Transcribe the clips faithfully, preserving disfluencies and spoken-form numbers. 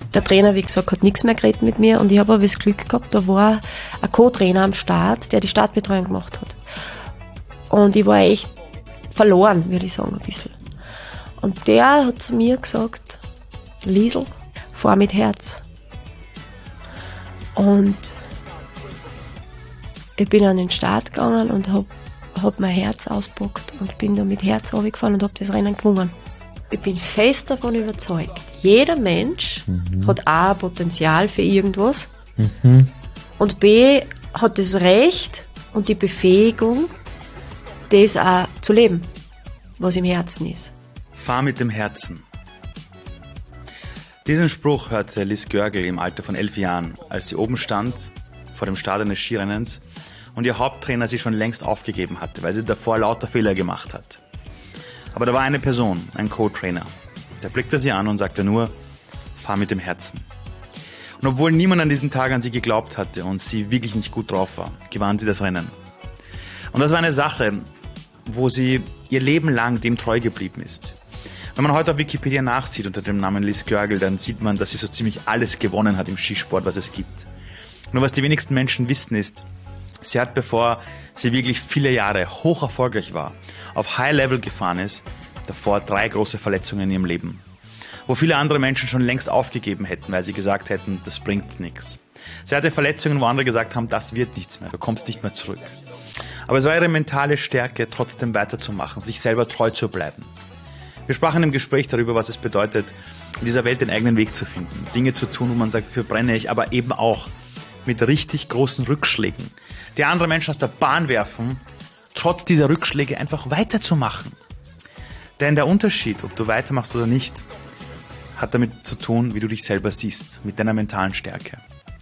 Der Trainer, wie gesagt, hat nichts mehr geredet mit mir und ich habe aber das Glück gehabt, da war ein Co-Trainer am Start, der die Startbetreuung gemacht hat. Und ich war echt verloren, würde ich sagen, ein bisschen. Und der hat zu mir gesagt, Liesl, fahr mit Herz. Und ich bin an den Start gegangen und habe hab mein Herz ausgepackt und bin da mit Herz runtergefahren und habe das Rennen gewonnen. Ich bin fest davon überzeugt, jeder Mensch mhm. hat A, Potenzial für irgendwas mhm. und B, hat das Recht und die Befähigung, das auch zu leben, was im Herzen ist. Fahr mit dem Herzen. Diesen Spruch hörte Liz Görgel im Alter von elf Jahren, als sie oben stand, vor dem Start eines Skirennens und ihr Haupttrainer sie schon längst aufgegeben hatte, weil sie davor lauter Fehler gemacht hat. Aber da war eine Person, ein Co-Trainer. Der blickte sie an und sagte nur, fahr mit dem Herzen. Und obwohl niemand an diesem Tag an sie geglaubt hatte und sie wirklich nicht gut drauf war, gewann sie das Rennen. Und das war eine Sache, wo sie ihr Leben lang dem treu geblieben ist. Wenn man heute auf Wikipedia nachsieht unter dem Namen Liz Görgel, dann sieht man, dass sie so ziemlich alles gewonnen hat im Skisport, was es gibt. Nur was die wenigsten Menschen wissen ist, sie hat, bevor sie wirklich viele Jahre hoch erfolgreich war, auf High Level gefahren ist, davor drei große Verletzungen in ihrem Leben. Wo viele andere Menschen schon längst aufgegeben hätten, weil sie gesagt hätten, das bringt nichts. Sie hatte Verletzungen, wo andere gesagt haben, das wird nichts mehr, du kommst nicht mehr zurück. Aber es war ihre mentale Stärke, trotzdem weiterzumachen, sich selber treu zu bleiben. Wir sprachen im Gespräch darüber, was es bedeutet, in dieser Welt den eigenen Weg zu finden, Dinge zu tun, wo man sagt, dafür brenne ich, aber eben auch mit richtig großen Rückschlägen, die andere Menschen aus der Bahn werfen, trotz dieser Rückschläge einfach weiterzumachen. Denn der Unterschied, ob du weitermachst oder nicht, hat damit zu tun, wie du dich selber siehst, mit deiner mentalen Stärke.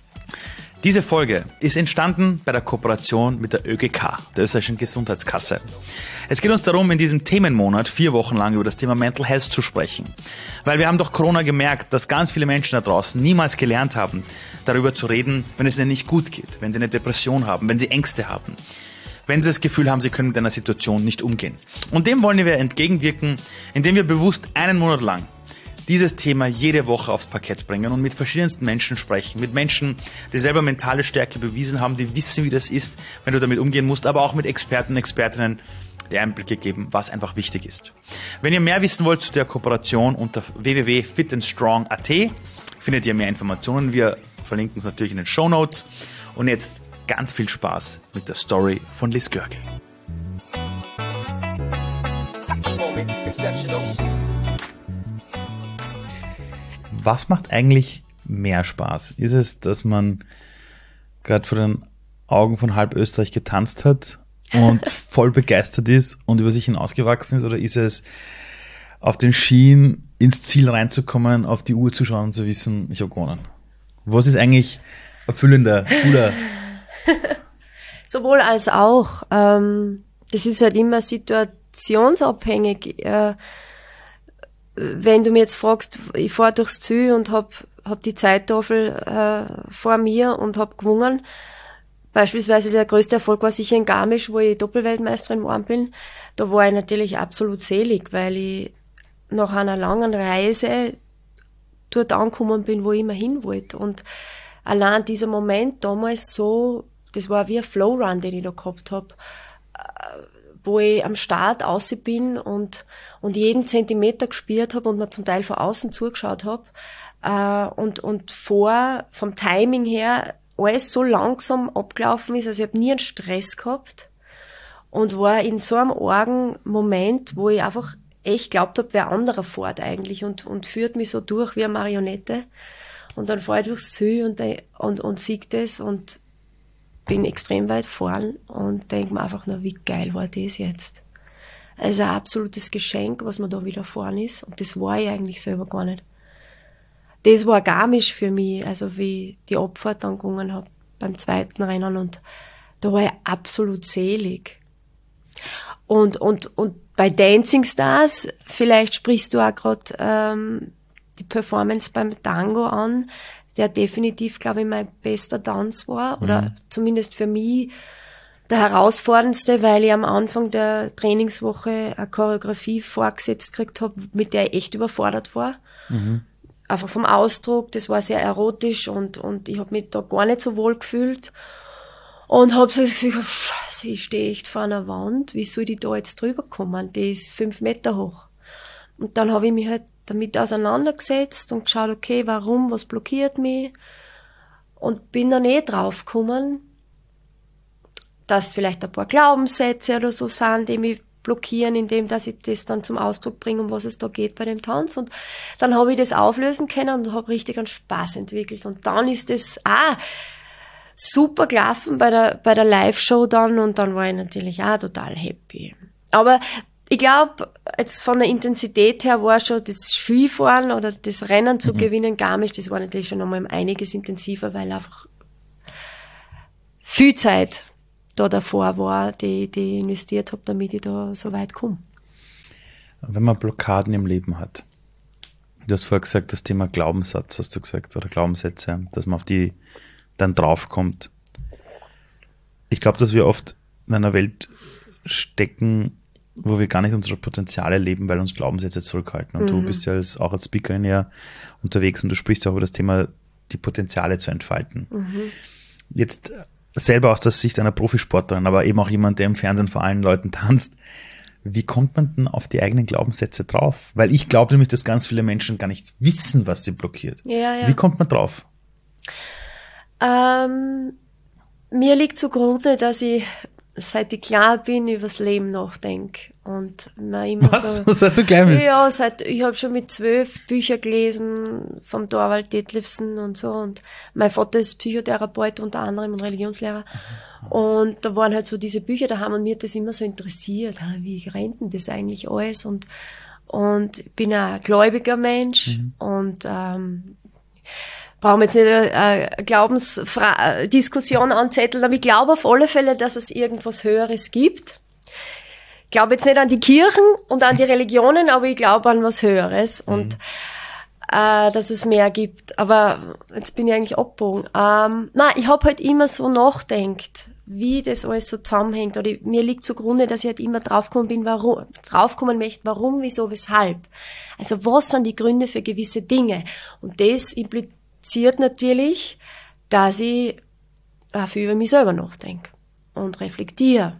Diese Folge ist entstanden bei der Kooperation mit der Ö G K, der österreichischen Gesundheitskasse. Es geht uns darum, in diesem Themenmonat vier Wochen lang über das Thema Mental Health zu sprechen. Weil wir haben durch Corona gemerkt, dass ganz viele Menschen da draußen niemals gelernt haben, darüber zu reden, wenn es ihnen nicht gut geht, wenn sie eine Depression haben, wenn sie Ängste haben, wenn sie das Gefühl haben, sie können mit einer Situation nicht umgehen. Und dem wollen wir entgegenwirken, indem wir bewusst einen Monat lang dieses Thema jede Woche aufs Parkett bringen und mit verschiedensten Menschen sprechen. Mit Menschen, die selber mentale Stärke bewiesen haben, die wissen, wie das ist, wenn du damit umgehen musst, aber auch mit Experten und Expertinnen, die Einblicke geben, was einfach wichtig ist. Wenn ihr mehr wissen wollt zu der Kooperation, unter w w w punkt fit and strong punkt a t findet ihr mehr Informationen. Wir verlinken es natürlich in den Shownotes. Und jetzt ganz viel Spaß mit der Story von Liz Görgel. Was macht eigentlich mehr Spaß? Ist es, dass man gerade vor den Augen von halb Österreich getanzt hat und voll begeistert ist und über sich hinausgewachsen ist? Oder ist es, auf den Skien ins Ziel reinzukommen, auf die Uhr zu schauen und zu wissen, ich habe gewonnen? Was ist eigentlich erfüllender, cooler? Sowohl als auch. Ähm, das ist halt immer situationsabhängig. Äh, Wenn du mir jetzt fragst, ich fahre durchs Ziel und hab, hab die Zeittafel äh, vor mir und hab gewonnen. Beispielsweise der größte Erfolg war sicher in Garmisch, wo ich Doppelweltmeisterin geworden bin. Da war ich natürlich absolut selig, weil ich nach einer langen Reise dort angekommen bin, wo ich immer hin wollte. Und allein dieser Moment damals so, das war wie ein Flowrun, den ich da gehabt hab, wo ich am Start raus bin und, und jeden Zentimeter gespürt habe und mir zum Teil von außen zugeschaut habe. Äh, und, und vor, vom Timing her, alles so langsam abgelaufen ist, also ich habe nie einen Stress gehabt und war in so einem argen Moment, wo ich einfach echt glaubt habe, wer anderer fährt eigentlich und, und führt mich so durch wie eine Marionette. Und dann fahre ich durchs Ziel und, und, und sehe das und bin extrem weit vorn und denke mir einfach nur, wie geil war das jetzt. Also ein absolutes Geschenk, was mir da widerfahren ist. Und das war ich eigentlich selber gar nicht. Das war Garmisch für mich, also wie ich die Abfahrt dann gegangen habe beim zweiten Rennen. Und da war ich absolut selig. Und, und, und bei Dancing Stars, vielleicht sprichst du auch gerade ähm, die Performance beim Tango an, der definitiv, glaube ich, mein bester Tanz war, oder mhm. zumindest für mich der herausforderndste, weil ich am Anfang der Trainingswoche eine Choreografie vorgesetzt gekriegt habe, mit der ich echt überfordert war. Mhm. einfach vom Ausdruck, das war sehr erotisch und, und ich habe mich da gar nicht so wohl gefühlt. Und habe so das Gefühl gehabt, scheiße, ich stehe echt vor einer Wand, wie soll ich da jetzt drüber kommen? Die ist fünf Meter hoch. Und dann habe ich mich halt damit auseinandergesetzt und geschaut, okay, warum, was blockiert mich? Und bin dann eh drauf gekommen, dass vielleicht ein paar Glaubenssätze oder so sind, die mich blockieren, indem dass ich das dann zum Ausdruck bringe, um was es da geht bei dem Tanz. Und dann habe ich das auflösen können und habe richtig einen Spaß entwickelt. Und dann ist das auch super gelaufen bei der, bei der Live-Show dann und dann war ich natürlich auch total happy. Aber ich glaube, jetzt von der Intensität her war schon das Skifahren oder das Rennen zu mhm. gewinnen, Garmisch, das war natürlich schon nochmal einiges intensiver, weil einfach viel Zeit da davor war, die, die ich investiert habe, damit ich da so weit komme. Wenn man Blockaden im Leben hat, du hast vorher gesagt, das Thema Glaubenssatz, hast du gesagt, oder Glaubenssätze, dass man auf die dann draufkommt. Ich glaube, dass wir oft in einer Welt stecken, wo wir gar nicht unsere Potenziale leben, weil uns Glaubenssätze zurückhalten. Und mhm. du bist ja als, auch als Speakerin ja unterwegs und du sprichst auch über das Thema, die Potenziale zu entfalten. Mhm. Jetzt selber aus der Sicht einer Profisportlerin, aber eben auch jemand, der im Fernsehen vor allen Leuten tanzt, wie kommt man denn auf die eigenen Glaubenssätze drauf? Weil ich glaube nämlich, dass ganz viele Menschen gar nicht wissen, was sie blockiert. Ja, ja. Wie kommt man drauf? Ähm, mir liegt zugrunde, dass ich, seit ich klein bin, übers Leben nachdenke. Und man immer Was? so. Seit du klein bist? Ja, seit, ich habe schon mit zwölf Bücher gelesen vom Thorwald Detlefsen und so. Und mein Vater ist Psychotherapeut unter anderem und Religionslehrer. Und da waren halt so diese Bücher daheim und mir hat das immer so interessiert. Wie rennt denn das eigentlich alles? Und, und ich bin ein gläubiger Mensch mhm. und, ähm, brauchen wir jetzt nicht eine Glaubensdiskussion anzetteln, aber ich glaube auf alle Fälle, dass es irgendwas Höheres gibt. Ich glaube jetzt nicht an die Kirchen und an die Religionen, aber ich glaube an was Höheres und mhm. äh, dass es mehr gibt. Aber jetzt bin ich eigentlich abgebogen. Ähm, nein, ich habe halt immer so nachdenkt, wie das alles so zusammenhängt. Oder ich, mir liegt zugrunde, dass ich halt immer draufgekommen bin, warum, draufkommen möchte, warum, wieso, weshalb. Also was sind die Gründe für gewisse Dinge? Und das impliziert natürlich, dass ich auch viel über mich selber nachdenke und reflektiere.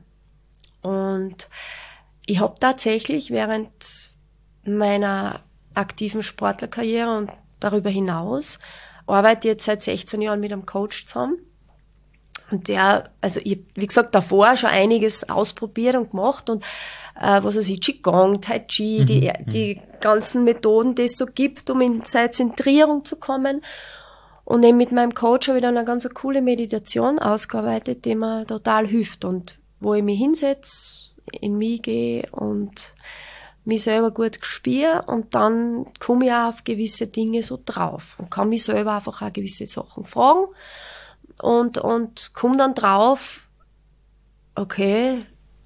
Und ich habe tatsächlich während meiner aktiven Sportlerkarriere und darüber hinaus arbeite jetzt seit sechzehn Jahren mit einem Coach zusammen. Und der, also ich, wie gesagt, davor schon einiges ausprobiert und gemacht und äh, was weiß ich, Qigong, Tai Chi, mhm. die, die ganzen Methoden, die es so gibt, um in seine Zentrierung zu kommen. Und eben mit meinem Coach habe ich dann eine ganz coole Meditation ausgearbeitet, die mir total hilft und wo ich mich hinsetze, in mich gehe und mich selber gut spüre und dann komme ich auch auf gewisse Dinge so drauf und kann mich selber einfach auch gewisse Sachen fragen und, und komme dann drauf, okay,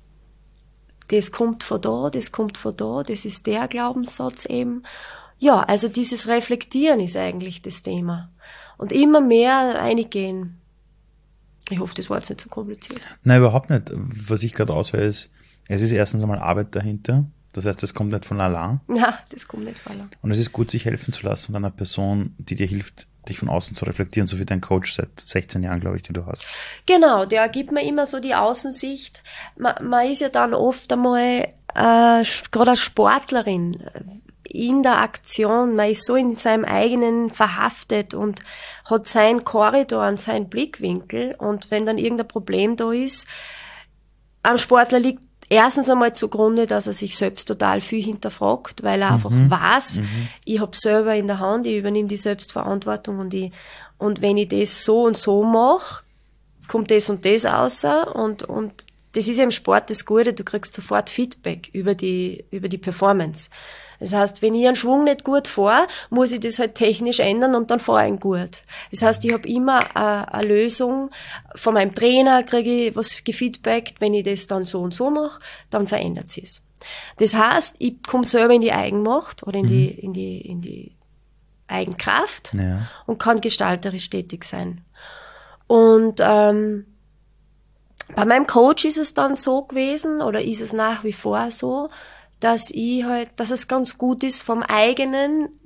das kommt von da, das kommt von da, das ist der Glaubenssatz eben. Ja, also dieses Reflektieren ist eigentlich das Thema. Und immer mehr eingehen. Ich hoffe, das war jetzt nicht so kompliziert. Nein, überhaupt nicht. Was ich gerade raushöre, ist, es ist erstens einmal Arbeit dahinter. Das heißt, das kommt nicht von allein. Ja, das kommt nicht von allein. Und es ist gut, sich helfen zu lassen von einer Person, die dir hilft, dich von außen zu reflektieren, so wie dein Coach seit sechzehn Jahren, glaube ich, die du hast. Genau, der gibt mir immer so die Außensicht. Man, man ist ja dann oft einmal, äh, gerade als Sportlerin, in der Aktion, man ist so in seinem eigenen verhaftet und hat seinen Korridor und seinen Blickwinkel und wenn dann irgendein Problem da ist, am Sportler liegt erstens einmal zugrunde, dass er sich selbst total viel hinterfragt, weil er mhm. einfach weiß, mhm. ich habe selber in der Hand, ich übernehme die Selbstverantwortung und ich, und wenn ich das so und so mache, kommt das und das raus und, und das ist ja im Sport das Gute, du kriegst sofort Feedback über die, über die Performance. Das heißt, wenn ich einen Schwung nicht gut fahre, muss ich das halt technisch ändern und dann fahre ich ihn gut. Das heißt, ich habe immer eine, eine Lösung. Von meinem Trainer kriege ich was gefeedbackt, wenn ich das dann so und so mache, dann verändert sie es. Das heißt, ich komme selber in die Eigenmacht oder in, mhm. die, in, die, in die Eigenkraft ja. und kann gestalterisch tätig sein. Und ähm, bei meinem Coach ist es dann so gewesen oder ist es nach wie vor so, dass ich halt, dass es ganz gut ist, vom eigenen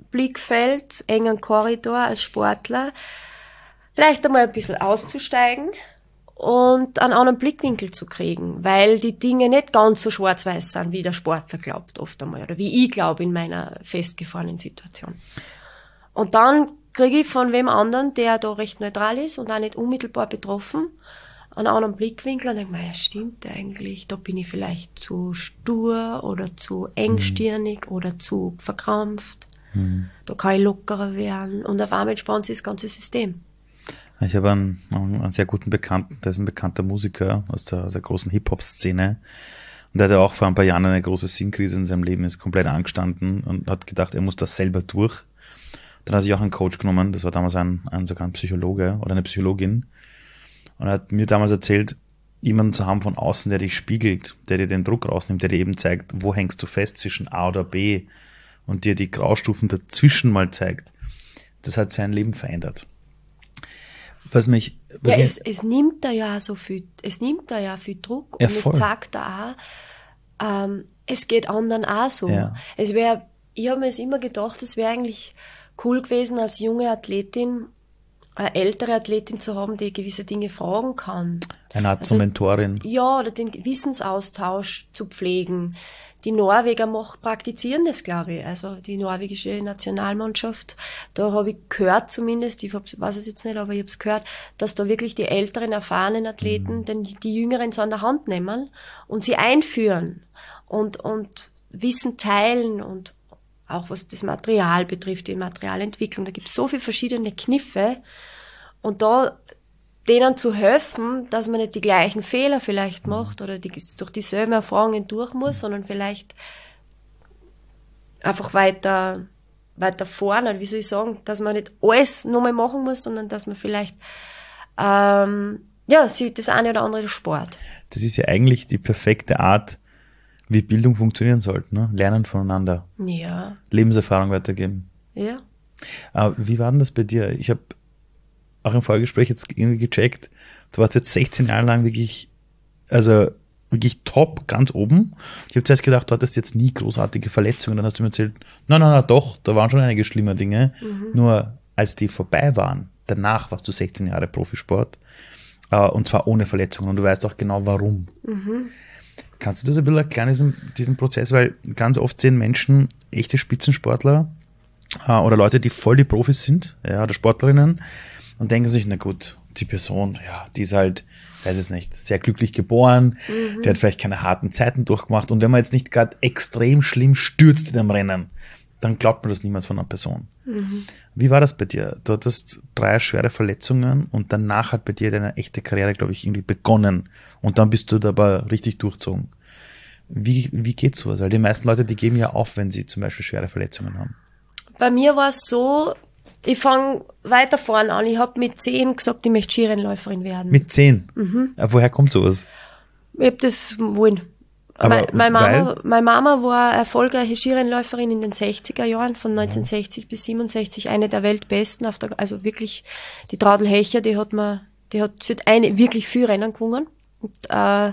Blickfeld, engen Korridor als Sportler, vielleicht einmal ein bisschen auszusteigen und einen anderen Blickwinkel zu kriegen, weil die Dinge nicht ganz so schwarz-weiß sind, wie der Sportler glaubt oft einmal, oder wie ich glaube in meiner festgefahrenen Situation. Und dann kriege ich von wem anderen, der da recht neutral ist und auch nicht unmittelbar betroffen, einen anderen Blickwinkel und denke mir, ja stimmt eigentlich, da bin ich vielleicht zu stur oder zu engstirnig mhm. oder zu verkrampft. Mhm. Da kann ich lockerer werden und auf einmal entspannt sich das ganze System. Ich habe einen, einen sehr guten Bekannten, der ist ein bekannter Musiker aus der, aus der großen Hip-Hop-Szene und der hatte auch vor ein paar Jahren eine große Sinnkrise in seinem Leben, ist komplett angestanden und hat gedacht, er muss das selber durch. Dann hat sich auch einen Coach genommen, das war damals ein, ein sogar ein Psychologe oder eine Psychologin. Und er hat mir damals erzählt, jemanden zu haben von außen, der dich spiegelt, der dir den Druck rausnimmt, der dir eben zeigt, wo hängst du fest zwischen A oder B und dir die Graustufen dazwischen mal zeigt. Das hat sein Leben verändert. Was mich... Ja, es, es nimmt da ja so viel, es nimmt da ja viel Druck ja, und es zeigt da auch, ähm, es geht anderen auch so. Ja. Es wäre, ich habe mir es immer gedacht, es wäre eigentlich cool gewesen, als junge Athletin eine ältere Athletin zu haben, die gewisse Dinge fragen kann. Eine Art also, zur Mentorin. Ja, oder den Wissensaustausch zu pflegen. Die Norweger macht, praktizieren das, glaube ich. Also die norwegische Nationalmannschaft, da habe ich gehört zumindest, ich hab, weiß es jetzt nicht, aber ich habe es gehört, dass da wirklich die älteren, erfahrenen Athleten mhm. den, die Jüngeren so an der Hand nehmen und sie einführen und, und Wissen teilen und auch was das Material betrifft, die Materialentwicklung. Da gibt es so viele verschiedene Kniffe. Und da denen zu helfen, dass man nicht die gleichen Fehler vielleicht macht oder die, durch dieselben Erfahrungen durch muss, sondern vielleicht einfach weiter, weiter vorne, wie soll ich sagen, dass man nicht alles nochmal machen muss, sondern dass man vielleicht ähm, ja, sieht das eine oder andere Sport. Das ist ja eigentlich die perfekte Art, wie Bildung funktionieren sollte, ne? Lernen voneinander. Ja. Lebenserfahrung weitergeben. Ja. Aber wie war denn das bei dir? Ich habe auch im Vorgespräch jetzt irgendwie gecheckt, du warst jetzt sechzehn Jahre lang wirklich, also wirklich top, ganz oben. Ich habe zuerst gedacht, du hattest jetzt nie großartige Verletzungen. Dann hast du mir erzählt, nein, nein, nein, doch, da waren schon einige schlimme Dinge. Mhm. Nur als die vorbei waren, danach warst du sechzehn Jahre Profisport. Uh, und zwar ohne Verletzungen. Und du weißt auch genau, warum. Mhm. Kannst du das ein bisschen erklären, diesen, diesen Prozess? Weil ganz oft sehen Menschen, echte Spitzensportler uh, oder Leute, die voll die Profis sind, ja, oder Sportlerinnen, und denken sich, na gut, die Person, ja, die ist halt, weiß es nicht, sehr glücklich geboren, mhm. die hat vielleicht keine harten Zeiten durchgemacht. Und wenn man jetzt nicht gerade extrem schlimm stürzt in einem Rennen, dann glaubt man das niemals von einer Person. Mhm. Wie war das bei dir? Du hattest drei schwere Verletzungen und danach hat bei dir deine echte Karriere, glaube ich, irgendwie begonnen. Und dann bist du dabei richtig durchzogen. Wie, wie geht's sowas? Weil die meisten Leute, die geben ja auf, wenn sie zum Beispiel schwere Verletzungen haben. Bei mir war es so, ich fange weiter vorne an. Ich habe mit zehn gesagt, ich möchte Skirennläuferin werden. Mit zehn? Mhm. Ja, woher kommt sowas? Ich habe das wollen. Meine, meine, Mama, meine Mama war erfolgreiche Skirennläuferin in den sechziger Jahren, von neunzehnhundertsechzig ja. bis siebenundsechzig, eine der weltbesten, auf der, also wirklich, die Traudl Hecher, die hat mir, die hat eine, wirklich viel Rennen gewonnen. Und, äh,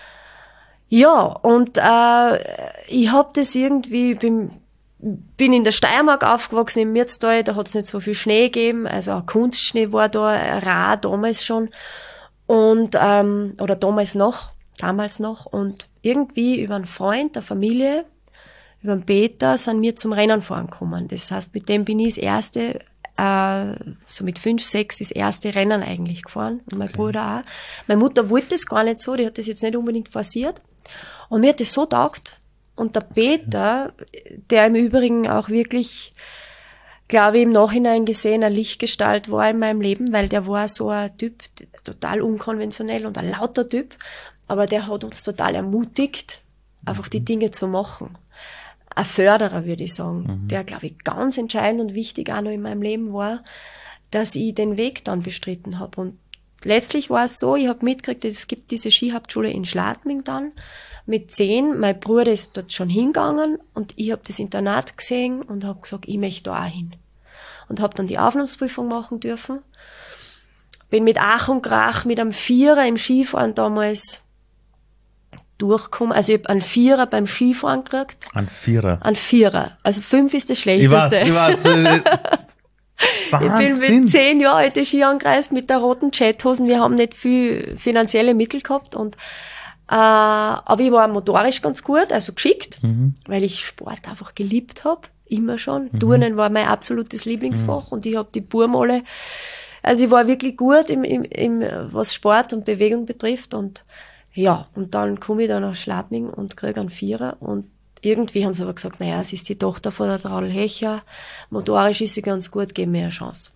ja, und äh, ich habe das irgendwie, bin, bin in der Steiermark aufgewachsen, im Mürztal, da hat es nicht so viel Schnee gegeben, also auch Kunstschnee war da rar damals schon, und ähm, oder damals noch, damals noch, und irgendwie über einen Freund der Familie, über einen Peter, sind wir zum Rennen fahren gekommen. Das heißt, mit dem bin ich das erste, äh, so mit fünf, sechs, das erste Rennen eigentlich gefahren. Und mein okay. Bruder auch. Meine Mutter wollte das gar nicht so, die hat das jetzt nicht unbedingt forciert. Und mir hat das so taugt. Und der Peter, der im Übrigen auch wirklich, glaube ich, im Nachhinein gesehen, eine Lichtgestalt war in meinem Leben, weil der war so ein Typ, total unkonventionell und ein lauter Typ. Aber der hat uns total ermutigt, einfach die Dinge zu machen. Ein Förderer, würde ich sagen, mhm. der, glaube ich, ganz entscheidend und wichtig auch noch in meinem Leben war, dass ich den Weg dann bestritten habe. Und letztlich war es so, ich habe mitgekriegt, es gibt diese Skihauptschule in Schladming dann mit zehn. Mein Bruder ist dort schon hingegangen und ich habe das Internat gesehen und habe gesagt, ich möchte da auch hin. Und habe dann die Aufnahmeprüfung machen dürfen. Bin mit Ach und Krach mit einem Vierer im Skifahren damals durchgekommen. Also ich habe einen Vierer beim Skifahren gekriegt. Ein Vierer? Ein Vierer. Also fünf ist das Ich Schlechteste. weiß, ich weiß. äh, Ich bin Wahnsinn. mit zehn Jahren alte Ski angereist mit der roten Jethosen. Wir haben nicht viel finanzielle Mittel gehabt und äh, aber ich war motorisch ganz gut, also geschickt, Mhm. weil ich Sport einfach geliebt habe, immer schon. Mhm. Turnen war mein absolutes Lieblingsfach mhm. und ich habe die Buben alle, also ich war wirklich gut im, im, im was Sport und Bewegung betrifft und ja, und dann komme ich da nach Schladming und kriege einen Vierer und irgendwie haben sie aber gesagt, naja, sie ist die Tochter von der Traudl Hecher, motorisch ist sie ganz gut, geben mir eine Chance.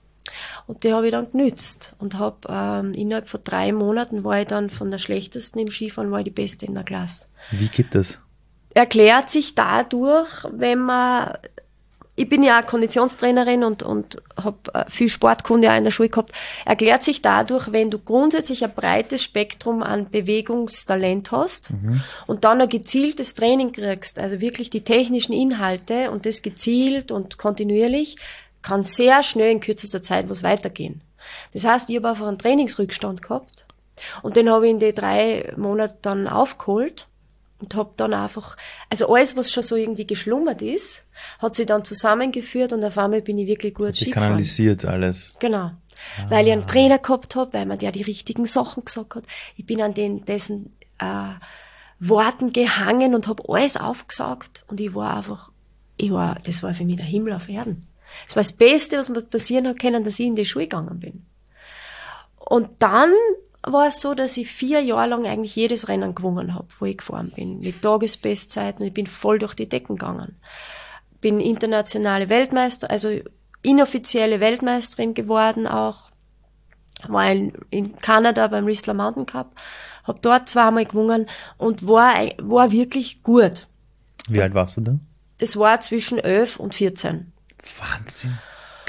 Und die habe ich dann genützt und habe ähm, innerhalb von drei Monaten war ich dann von der schlechtesten im Skifahren, war ich die Beste in der Klasse. Wie geht das? Erklärt sich dadurch, wenn man, ich bin ja auch Konditionstrainerin und, und habe viel Sportkunde auch in der Schule gehabt, erklärt sich dadurch, wenn du grundsätzlich ein breites Spektrum an Bewegungstalent hast mhm. und dann ein gezieltes Training kriegst, also wirklich die technischen Inhalte und das gezielt und kontinuierlich, kann sehr schnell in kürzester Zeit was weitergehen. Das heißt, ich habe einfach einen Trainingsrückstand gehabt und den habe ich in den drei Monaten dann aufgeholt. Und habe dann einfach, also alles, was schon so irgendwie geschlummert ist, hat sich dann zusammengeführt und auf einmal bin ich wirklich gut Ski gefahren. Kanalisiert alles. Genau. Ah. Weil ich einen Trainer gehabt habe, weil man der die richtigen Sachen gesagt hat. Ich bin an den, dessen äh, Worten gehangen und habe alles aufgesagt und ich war einfach, ich war, das war für mich der Himmel auf Erden. Das war das Beste, was mir passieren hat können, dass ich in die Schule gegangen bin. Und dann war es so, dass ich vier Jahre lang eigentlich jedes Rennen gewonnen habe, wo ich gefahren bin, mit Tagesbestzeiten und ich bin voll durch die Decken gegangen. Bin internationale Weltmeister, also inoffizielle Weltmeisterin geworden auch, war in, in Kanada beim Whistler Mountain Cup, habe dort zweimal gewonnen und war, war wirklich gut. Wie alt warst du da? Das war zwischen elf und vierzehn. Wahnsinn.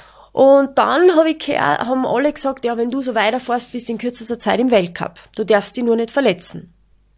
Und dann hab ich gehört, haben alle gesagt, ja, wenn du so weiterfährst, bist du in kürzester Zeit im Weltcup. Du darfst dich nur nicht verletzen.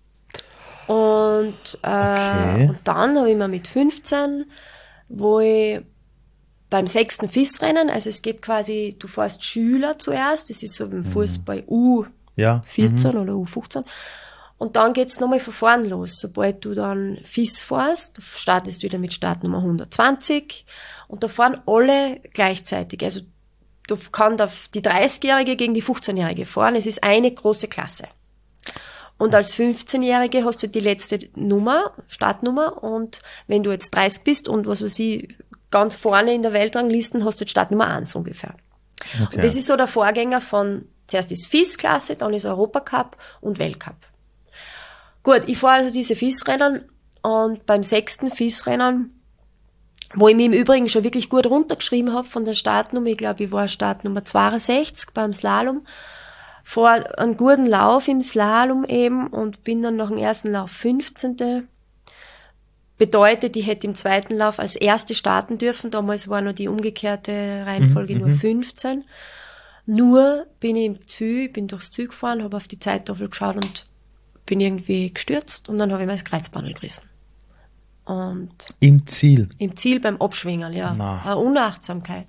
Und, äh, okay. und dann habe ich mir mit fünfzehn, wo ich beim sechsten F I S-Rennen, also es geht quasi, du fährst Schüler zuerst, das ist so im Fußball U vierzehn ja. mhm. oder U fünfzehn. Und dann geht's nochmal von vorn los. Sobald du dann F I S fährst, du startest wieder mit Startnummer hundertzwanzig und da fahren alle gleichzeitig. Also du kannst die dreißigjährige gegen die fünfzehnjährige fahren. Es ist eine große Klasse. Und als fünfzehnjährige hast du die letzte Nummer, Startnummer und wenn du jetzt dreißig bist und was weiß ich, ganz vorne in der Weltranglisten hast du jetzt Startnummer eins ungefähr. Okay. Und das ist so der Vorgänger von, zuerst ist F I S-Klasse, dann ist Europacup und Weltcup. Gut, ich fahre also diese F I S-Rennen und beim sechsten F I S-Rennen, wo ich mich im Übrigen schon wirklich gut runtergeschrieben habe von der Startnummer, ich glaube, ich war Startnummer zweiundsechzig beim Slalom, fahre einen guten Lauf im Slalom eben und bin dann nach dem ersten Lauf fünfzehnte Bedeutet, ich hätte im zweiten Lauf als Erste starten dürfen, damals war noch die umgekehrte Reihenfolge mhm, nur fünfzehn. Nur bin ich im Ziel, bin durchs Ziel gefahren, habe auf die Zeittafel geschaut und bin irgendwie gestürzt und dann habe ich mir das Kreuzbandel gerissen. Und Im Ziel? Im Ziel beim Abschwingen, ja. Na. Eine Unachtsamkeit.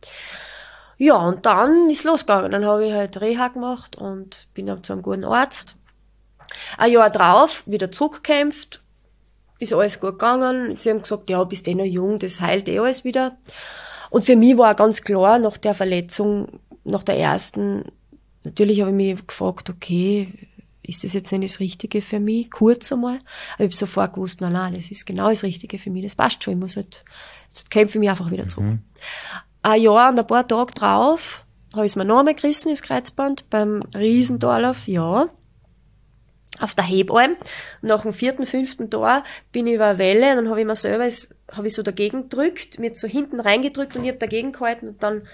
Ja, und dann ist losgegangen. Dann habe ich halt Reha gemacht und bin dann zu einem guten Arzt. Ein Jahr drauf, wieder zurückgekämpft, ist alles gut gegangen. Sie haben gesagt, ja, bist eh noch jung, das heilt eh alles wieder. Und für mich war ganz klar, nach der Verletzung, nach der ersten, natürlich habe ich mich gefragt, okay, ist das jetzt nicht das Richtige für mich? Kurz einmal. Aber ich habe sofort gewusst, nein, nein, das ist genau das Richtige für mich. Das passt schon. Ich muss halt, jetzt kämpfe ich mich einfach wieder zurück. Mhm. Ein Jahr und ein paar Tage drauf habe ich es mir noch einmal gerissen, das Kreuzband, beim Riesentorlauf, ja. Auf der Hebalm. Nach dem vierten, fünften Tor bin ich über eine Welle und dann habe ich mir selber, habe ich so dagegen gedrückt, mir so hinten reingedrückt und ich habe dagegen gehalten und dann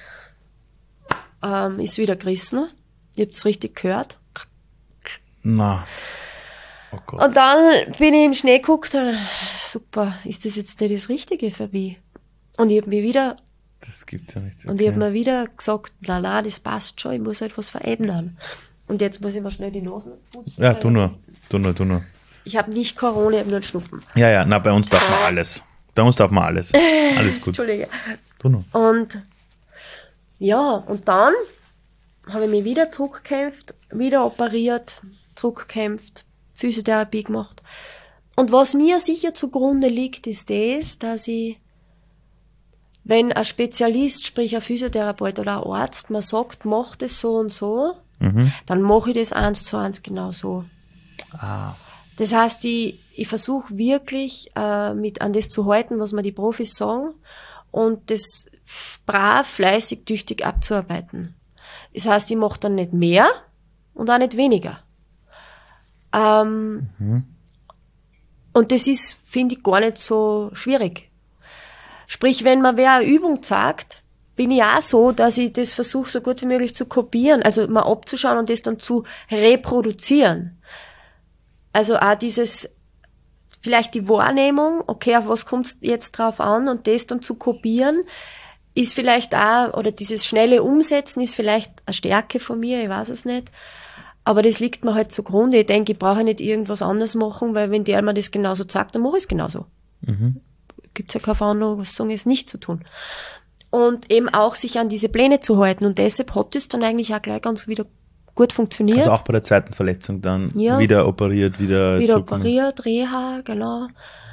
ähm, ist wieder gerissen. Ich habe es richtig gehört. Na. Oh Gott. Und dann bin ich im Schnee geguckt, äh, super, ist das jetzt nicht das Richtige für mich? Und ich habe mir wieder, das gibt's ja nicht. Okay. Und ich habe mir wieder gesagt, na na, das passt schon, ich muss halt was verändern. Und jetzt muss ich mal schnell die Nase putzen. Ja, tu nur, tu nur, tu nur. Ich habe nicht Corona, ich habe nur einen Schnupfen. Ja, ja, na, bei uns darf man alles. Bei uns darf man alles. Alles gut. Entschuldige. Tu nur. Und ja, und dann habe ich mich wieder zurückgekämpft, wieder operiert, zurückgekämpft, Physiotherapie gemacht. Und was mir sicher zugrunde liegt, ist das, dass ich, wenn ein Spezialist, sprich ein Physiotherapeut oder ein Arzt, mir sagt, mach das so und so, mhm. dann mache ich das eins zu eins genau so. Ah. Das heißt, ich, ich versuche wirklich äh, mit an das zu halten, was mir die Profis sagen und das brav, fleißig, tüchtig abzuarbeiten. Das heißt, ich mache dann nicht mehr und auch nicht weniger. Ähm, mhm. Und das ist, finde ich, gar nicht so schwierig. Sprich, wenn mir wer eine Übung zeigt, bin ich auch so, dass ich das versuche, so gut wie möglich zu kopieren, also mal abzuschauen und das dann zu reproduzieren. Also auch dieses, vielleicht die Wahrnehmung, okay, auf was kommt es jetzt drauf an und das dann zu kopieren, ist vielleicht auch, oder dieses schnelle Umsetzen ist vielleicht eine Stärke von mir, ich weiß es nicht. Aber das liegt mir halt zugrunde. Ich denke, ich brauche nicht irgendwas anderes machen, weil wenn der mir das genauso sagt, dann mache ich es genauso. Mhm. Gibt es ja keine Veranlassung, es nicht zu tun. Und eben auch sich an diese Pläne zu halten. Und deshalb hat es dann eigentlich auch gleich ganz wieder gut funktioniert. Also auch bei der zweiten Verletzung dann ja. wieder operiert, wieder Wieder zukommen. operiert, Reha, genau.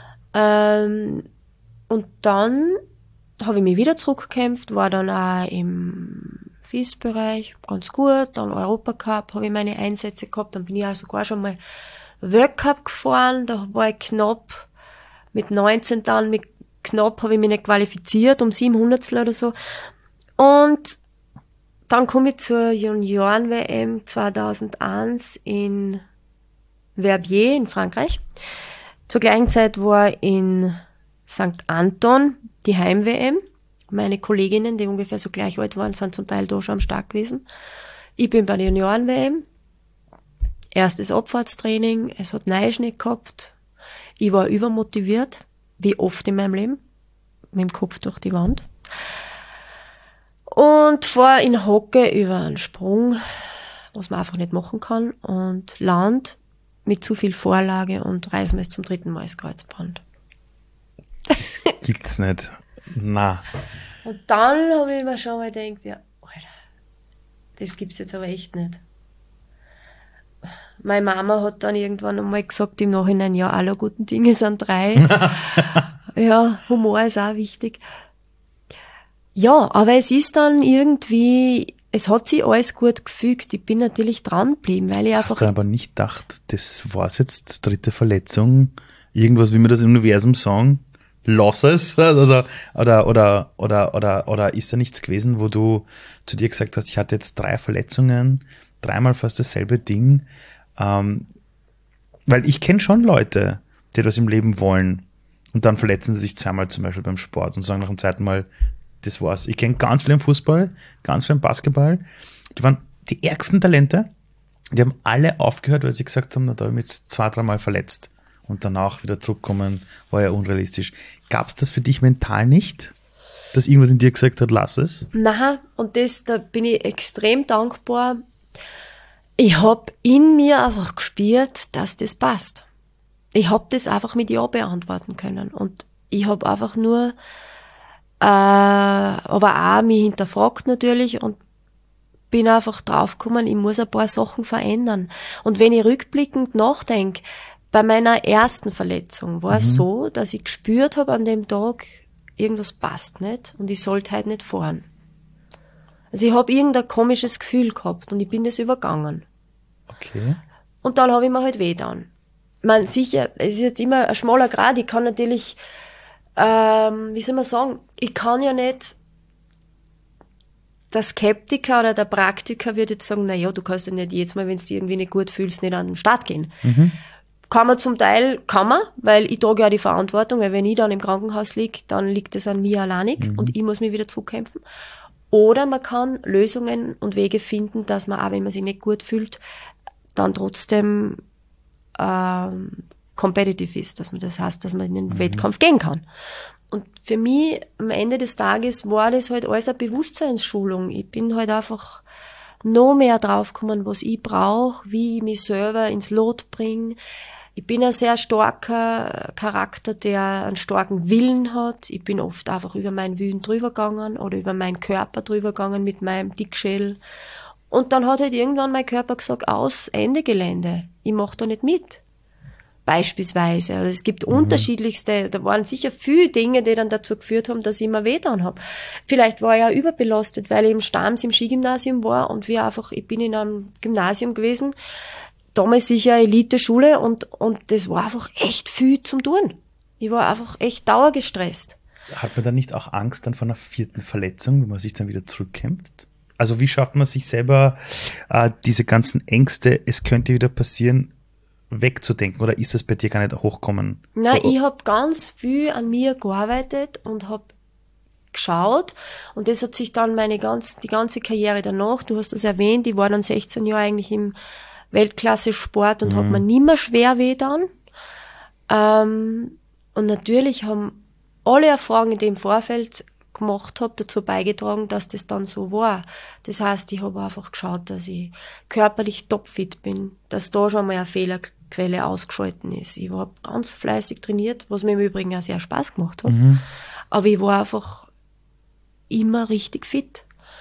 Ähm, und dann habe ich mich wieder zurückgekämpft, war dann auch im F I S-Bereich ganz gut, dann Europacup habe ich meine Einsätze gehabt, dann bin ich also sogar schon mal Weltcup gefahren, da war ich knapp mit neunzehn dann, mit knapp habe ich mich nicht qualifiziert, um sieben Hundertstel oder so. Und dann komme ich zur Junioren-W M zweitausendeins in Verbier in Frankreich. Zur gleichen Zeit war in Sankt Anton die Heim-W M. Meine Kolleginnen, die ungefähr so gleich alt waren, sind zum Teil da schon am Start gewesen. Ich bin bei der Junioren-W M. Erstes Abfahrtstraining, es hat Neuschnee gehabt. Ich war übermotiviert, wie oft in meinem Leben, mit dem Kopf durch die Wand. Und fahre in Hocke über einen Sprung, was man einfach nicht machen kann, und land mit zu viel Vorlage und reiß mir es zum dritten Mal ins Kreuzband. Gibt's nicht. Na. Und dann habe ich mir schon mal gedacht, ja, Alter, das gibt's jetzt aber echt nicht. Meine Mama hat dann irgendwann einmal gesagt im Nachhinein, ja, alle guten Dinge sind drei. Ja, Humor ist auch wichtig. Ja, aber es ist dann irgendwie, es hat sich alles gut gefügt. Ich bin natürlich dran geblieben, weil ich einfach... Hast du aber nicht gedacht, das war's jetzt, dritte Verletzung, irgendwas, wie wir das im Universum sagen, lass es, also, oder, oder, oder, oder, oder ist da nichts gewesen, wo du zu dir gesagt hast, ich hatte jetzt drei Verletzungen, dreimal fast dasselbe Ding, ähm, weil ich kenne schon Leute, die das im Leben wollen und dann verletzen sie sich zweimal zum Beispiel beim Sport und sagen nach dem zweiten Mal, das war's. Ich kenne ganz viele im Fußball, ganz viele im Basketball, die waren die ärgsten Talente, die haben alle aufgehört, weil sie gesagt haben, na, da habe ich mich zwei, dreimal verletzt. Und danach wieder zurückkommen, war ja unrealistisch. Gab es das für dich mental nicht, dass irgendwas in dir gesagt hat, lass es? Nein, und das, da bin ich extrem dankbar. Ich habe in mir einfach gespürt, dass das passt. Ich habe das einfach mit Ja beantworten können. Und ich habe einfach nur, äh, aber auch mich hinterfragt natürlich und bin einfach draufgekommen, ich muss ein paar Sachen verändern. Und wenn ich rückblickend nachdenke, bei meiner ersten Verletzung war mhm. es so, dass ich gespürt habe an dem Tag, irgendwas passt nicht und ich sollte halt nicht fahren. Also ich habe irgendein komisches Gefühl gehabt und ich bin das übergangen. Okay. Und dann habe ich mir halt weh getan. Ich meine, sicher, es ist jetzt immer ein schmaler Grat, ich kann natürlich, ähm, wie soll man sagen, ich kann ja nicht, der Skeptiker oder der Praktiker würde jetzt sagen, na ja, du kannst ja nicht jedes Mal, wenn du dich irgendwie nicht gut fühlst, nicht an den Start gehen. Mhm. Kann man zum Teil, kann man, weil ich trage ja die Verantwortung, weil wenn ich dann im Krankenhaus liege, dann liegt es an mir alleinig mhm. und ich muss mich wieder zurückkämpfen. Oder man kann Lösungen und Wege finden, dass man auch, wenn man sich nicht gut fühlt, dann trotzdem ähm, competitive ist, dass man das heißt, dass man in den mhm. Wettkampf gehen kann. Und für mich am Ende des Tages war das halt alles eine Bewusstseinsschulung. Ich bin halt einfach noch mehr draufgekommen, was ich brauche, wie ich mich selber ins Lot bringe. Ich bin ein sehr starker Charakter, der einen starken Willen hat. Ich bin oft einfach über meinen Willen drüber gegangen oder über meinen Körper drüber gegangen mit meinem Dickschädel. Und dann hat halt irgendwann mein Körper gesagt, aus, Ende Gelände. Ich mache da nicht mit. beispielsweise. Also es gibt mhm. unterschiedlichste, da waren sicher viele Dinge, die dann dazu geführt haben, dass ich immer wehgetan habe. Vielleicht war ich ja überbelastet, weil ich im Stams im Skigymnasium war und wir einfach, ich bin in einem Gymnasium gewesen, damals sicher Elite-Schule und, und das war einfach echt viel zum Tun. Ich war einfach echt dauergestresst. Hat man dann nicht auch Angst dann vor einer vierten Verletzung, wenn man sich dann wieder zurückkämpft? Also wie schafft man sich selber äh, diese ganzen Ängste, es könnte wieder passieren, wegzudenken, oder ist das bei dir gar nicht hochkommen? Nein, oh, oh. ich habe ganz viel an mir gearbeitet und habe geschaut und das hat sich dann meine ganz, die ganze Karriere danach, du hast das erwähnt, ich war dann sechzehn Jahre eigentlich im Weltklasse-Sport und mhm. hat mir nie mehr schwer weh dann. Ähm, und natürlich haben alle Erfahrungen, die ich im Vorfeld gemacht habe, dazu beigetragen, dass das dann so war. Das heißt, ich habe einfach geschaut, dass ich körperlich topfit bin, dass da schon mal eine Fehlerquelle ausgeschalten ist. Ich habe ganz fleißig trainiert, was mir im Übrigen auch sehr Spaß gemacht hat. Mhm. Aber ich war einfach immer richtig fit.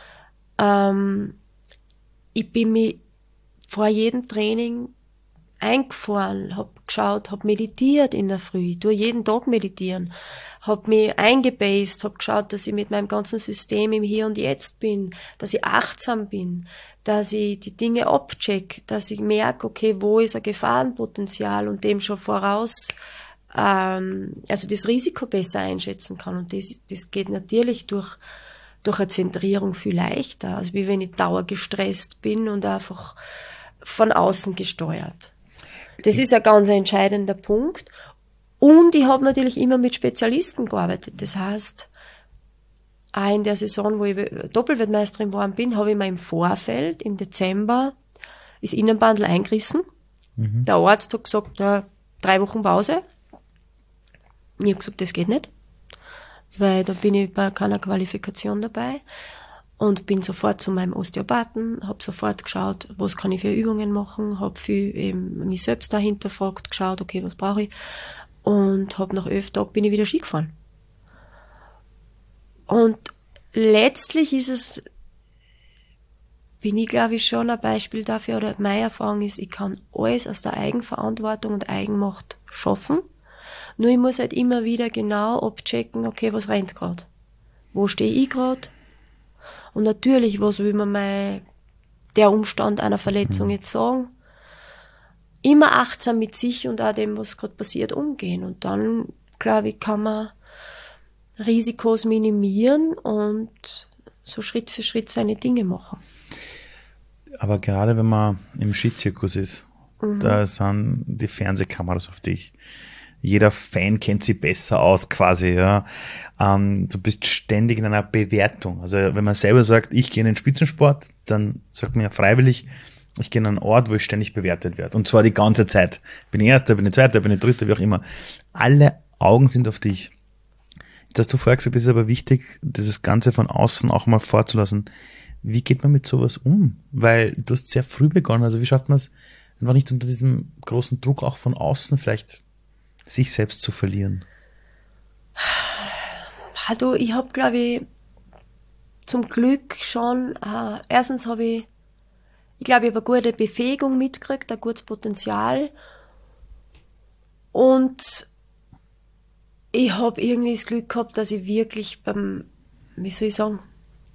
Ähm, ich bin mir vor jedem Training eingefahren, habe geschaut, habe meditiert in der Früh, ich tue jeden Tag meditieren, habe mich eingebased, habe geschaut, dass ich mit meinem ganzen System im Hier und Jetzt bin, dass ich achtsam bin, dass ich die Dinge abcheck, dass ich merke, okay, wo ist ein Gefahrenpotenzial und dem schon voraus, ähm, also das Risiko besser einschätzen kann und das, das geht natürlich durch durch eine Zentrierung viel leichter, als wie wenn ich dauergestresst bin und einfach von außen gesteuert. Das ist ein ganz entscheidender Punkt. Und ich habe natürlich immer mit Spezialisten gearbeitet. Das heißt, auch in der Saison, wo ich Doppelweltmeisterin geworden bin, habe ich mir im Vorfeld, im Dezember, das Innenbandel eingerissen. Mhm. Der Arzt hat gesagt, ja, drei Wochen Pause. Ich habe gesagt, das geht nicht, weil da bin ich bei keiner Qualifikation dabei. Und bin sofort zu meinem Osteopathen, habe sofort geschaut, was kann ich für Übungen machen, habe viel eben mich selbst dahinter gefragt, geschaut, okay, was brauche ich, und habe nach elf Tagen bin ich wieder Ski gefahren. Und letztlich ist es, bin ich glaube ich schon ein Beispiel dafür, oder meine Erfahrung ist, ich kann alles aus der Eigenverantwortung und Eigenmacht schaffen, nur ich muss halt immer wieder genau abchecken, okay, was rennt gerade, wo stehe ich gerade. Und natürlich, was will man mal der Umstand einer Verletzung jetzt sagen? Immer achtsam mit sich und auch dem, was gerade passiert, umgehen. Und dann, glaube ich, kann man Risikos minimieren und so Schritt für Schritt seine Dinge machen. Aber gerade wenn man im Skizirkus ist, mhm. da sind die Fernsehkameras auf dich. Jeder Fan kennt sie besser aus quasi, ja. Ähm, du bist ständig in einer Bewertung. Also wenn man selber sagt, ich gehe in den Spitzensport, dann sagt man ja freiwillig, ich gehe in einen Ort, wo ich ständig bewertet werde. Und zwar die ganze Zeit. Bin ich Erster, bin ich Zweiter, bin ich Dritter, wie auch immer. Alle Augen sind auf dich. Jetzt hast du vorher gesagt, es ist aber wichtig, dieses Ganze von außen auch mal vorzulassen. Wie geht man mit sowas um? Weil du hast sehr früh begonnen. Also wie schafft man es einfach nicht unter diesem großen Druck auch von außen vielleicht sich selbst zu verlieren? Also ich habe, glaube ich, zum Glück schon, äh, erstens habe ich, ich glaube, ich habe eine gute Befähigung mitgekriegt, ein gutes Potenzial und ich habe irgendwie das Glück gehabt, dass ich wirklich beim, wie soll ich sagen,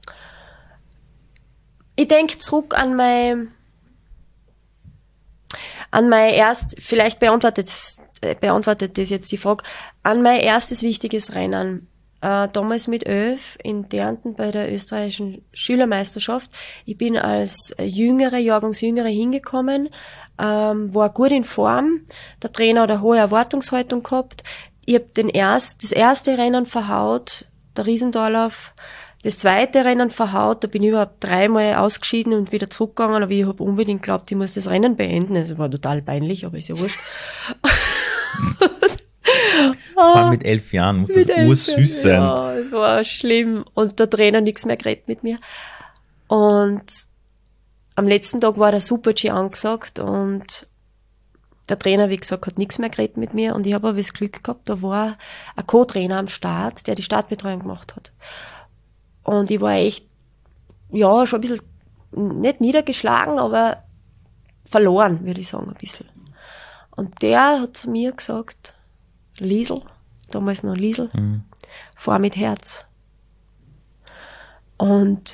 ich denke zurück an mein, an mein erst, vielleicht beantwortet beantwortet das jetzt die Frage, an mein erstes wichtiges Rennen, äh, damals mit elf in Därnten bei der österreichischen Schülermeisterschaft. Ich bin als Jüngere, Jahrgangsjüngere hingekommen, ähm, war gut in Form, der Trainer hat eine hohe Erwartungshaltung gehabt. Ich habe den erst, das erste Rennen verhaut, der Riesendorlauf, das zweite Rennen verhaut, da bin ich überhaupt dreimal ausgeschieden und wieder zurückgegangen, aber ich habe unbedingt geglaubt, ich muss das Rennen beenden. Es war total peinlich, aber ist ja wurscht. Vor allem mit elf Jahren muss das ursüß sein. Ja, es war schlimm. Und der Trainer nichts mehr geredet mit mir. Und am letzten Tag war der Super-G angesagt und der Trainer, wie gesagt, hat nichts mehr geredet mit mir. Und ich habe aber das Glück gehabt, da war ein Co-Trainer am Start, der die Startbetreuung gemacht hat. Und ich war echt, ja, schon ein bisschen, nicht niedergeschlagen, aber verloren, würde ich sagen, ein bisschen. Und der hat zu mir gesagt, Liesl, damals noch Liesl, mhm. fahr mit Herz. Und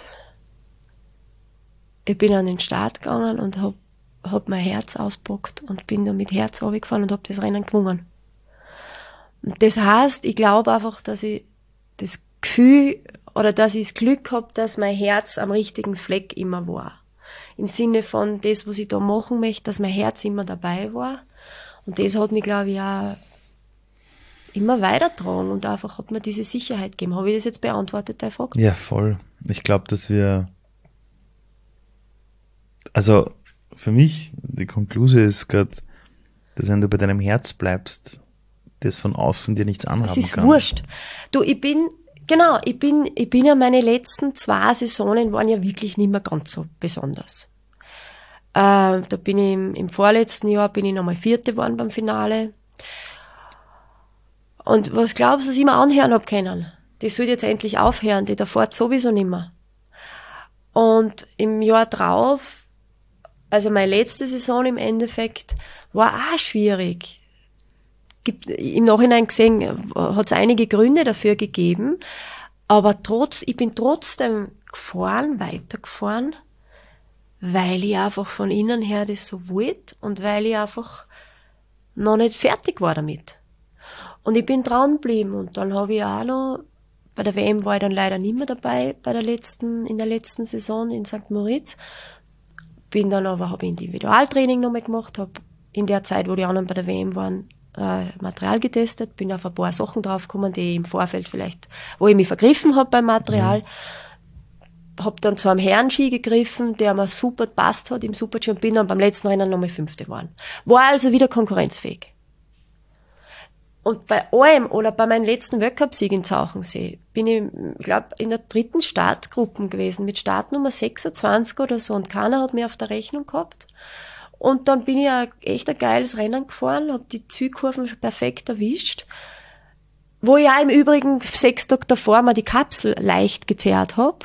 ich bin an den Start gegangen und habe hab mein Herz auspackt und bin da mit Herz runtergefahren und habe das Rennen gewonnen. Und das heißt, ich glaube einfach, dass ich das Gefühl oder dass ich das Glück habe, dass mein Herz am richtigen Fleck immer war. Im Sinne von das, was ich da machen möchte, dass mein Herz immer dabei war. Und das hat mich, glaube ich, auch immer weitergetragen und einfach hat mir diese Sicherheit gegeben. Habe ich das jetzt beantwortet, deine Frage? Ja, voll. Ich glaube, dass wir, also für mich, die Konklusion ist gerade, dass wenn du bei deinem Herz bleibst, das von außen dir nichts anhaben kann. Es ist kann. wurscht. Du, ich bin, genau, ich bin, ich bin ja meine letzten zwei Saisonen waren ja wirklich nicht mehr ganz so besonders. Äh, da bin ich im, im vorletzten Jahr bin ich nochmal Vierte geworden beim Finale. Und was glaubst du, dass ich mir anhören habe können? Das soll jetzt endlich aufhören, die davor sowieso nicht mehr. Und im Jahr drauf, also meine letzte Saison im Endeffekt, war auch schwierig. Gibt, im Nachhinein gesehen, hat es einige Gründe dafür gegeben, aber trotz, ich bin trotzdem gefahren, weitergefahren, weil ich einfach von innen her das so wollte und weil ich einfach noch nicht fertig war damit. Und ich bin dran geblieben und dann habe ich auch noch, bei der W M war ich dann leider nicht mehr dabei, bei der letzten, in der letzten Saison in Sankt Moritz. Bin dann aber, habe Individualtraining noch mal gemacht, habe in der Zeit, wo die anderen bei der W M waren, äh, Material getestet, bin auf ein paar Sachen draufgekommen, die ich im Vorfeld vielleicht, wo ich mich vergriffen habe beim Material. Mhm. Habe dann zu einem Herrenski gegriffen, der mir super gepasst hat im Super-G und bin dann beim letzten Rennen nochmal Fünfte geworden. War also wieder konkurrenzfähig. Und bei allem oder bei meinem letzten Weltcup-Sieg in Zauchensee bin ich, ich glaube, in der dritten Startgruppe gewesen, mit Startnummer sechsundzwanzig oder so und keiner hat mich auf der Rechnung gehabt. Und dann bin ich ein, echt ein geiles Rennen gefahren, habe die Zielkurven schon perfekt erwischt, wo ich auch im Übrigen sechs Tage davor mal die Kapsel leicht gezerrt habe.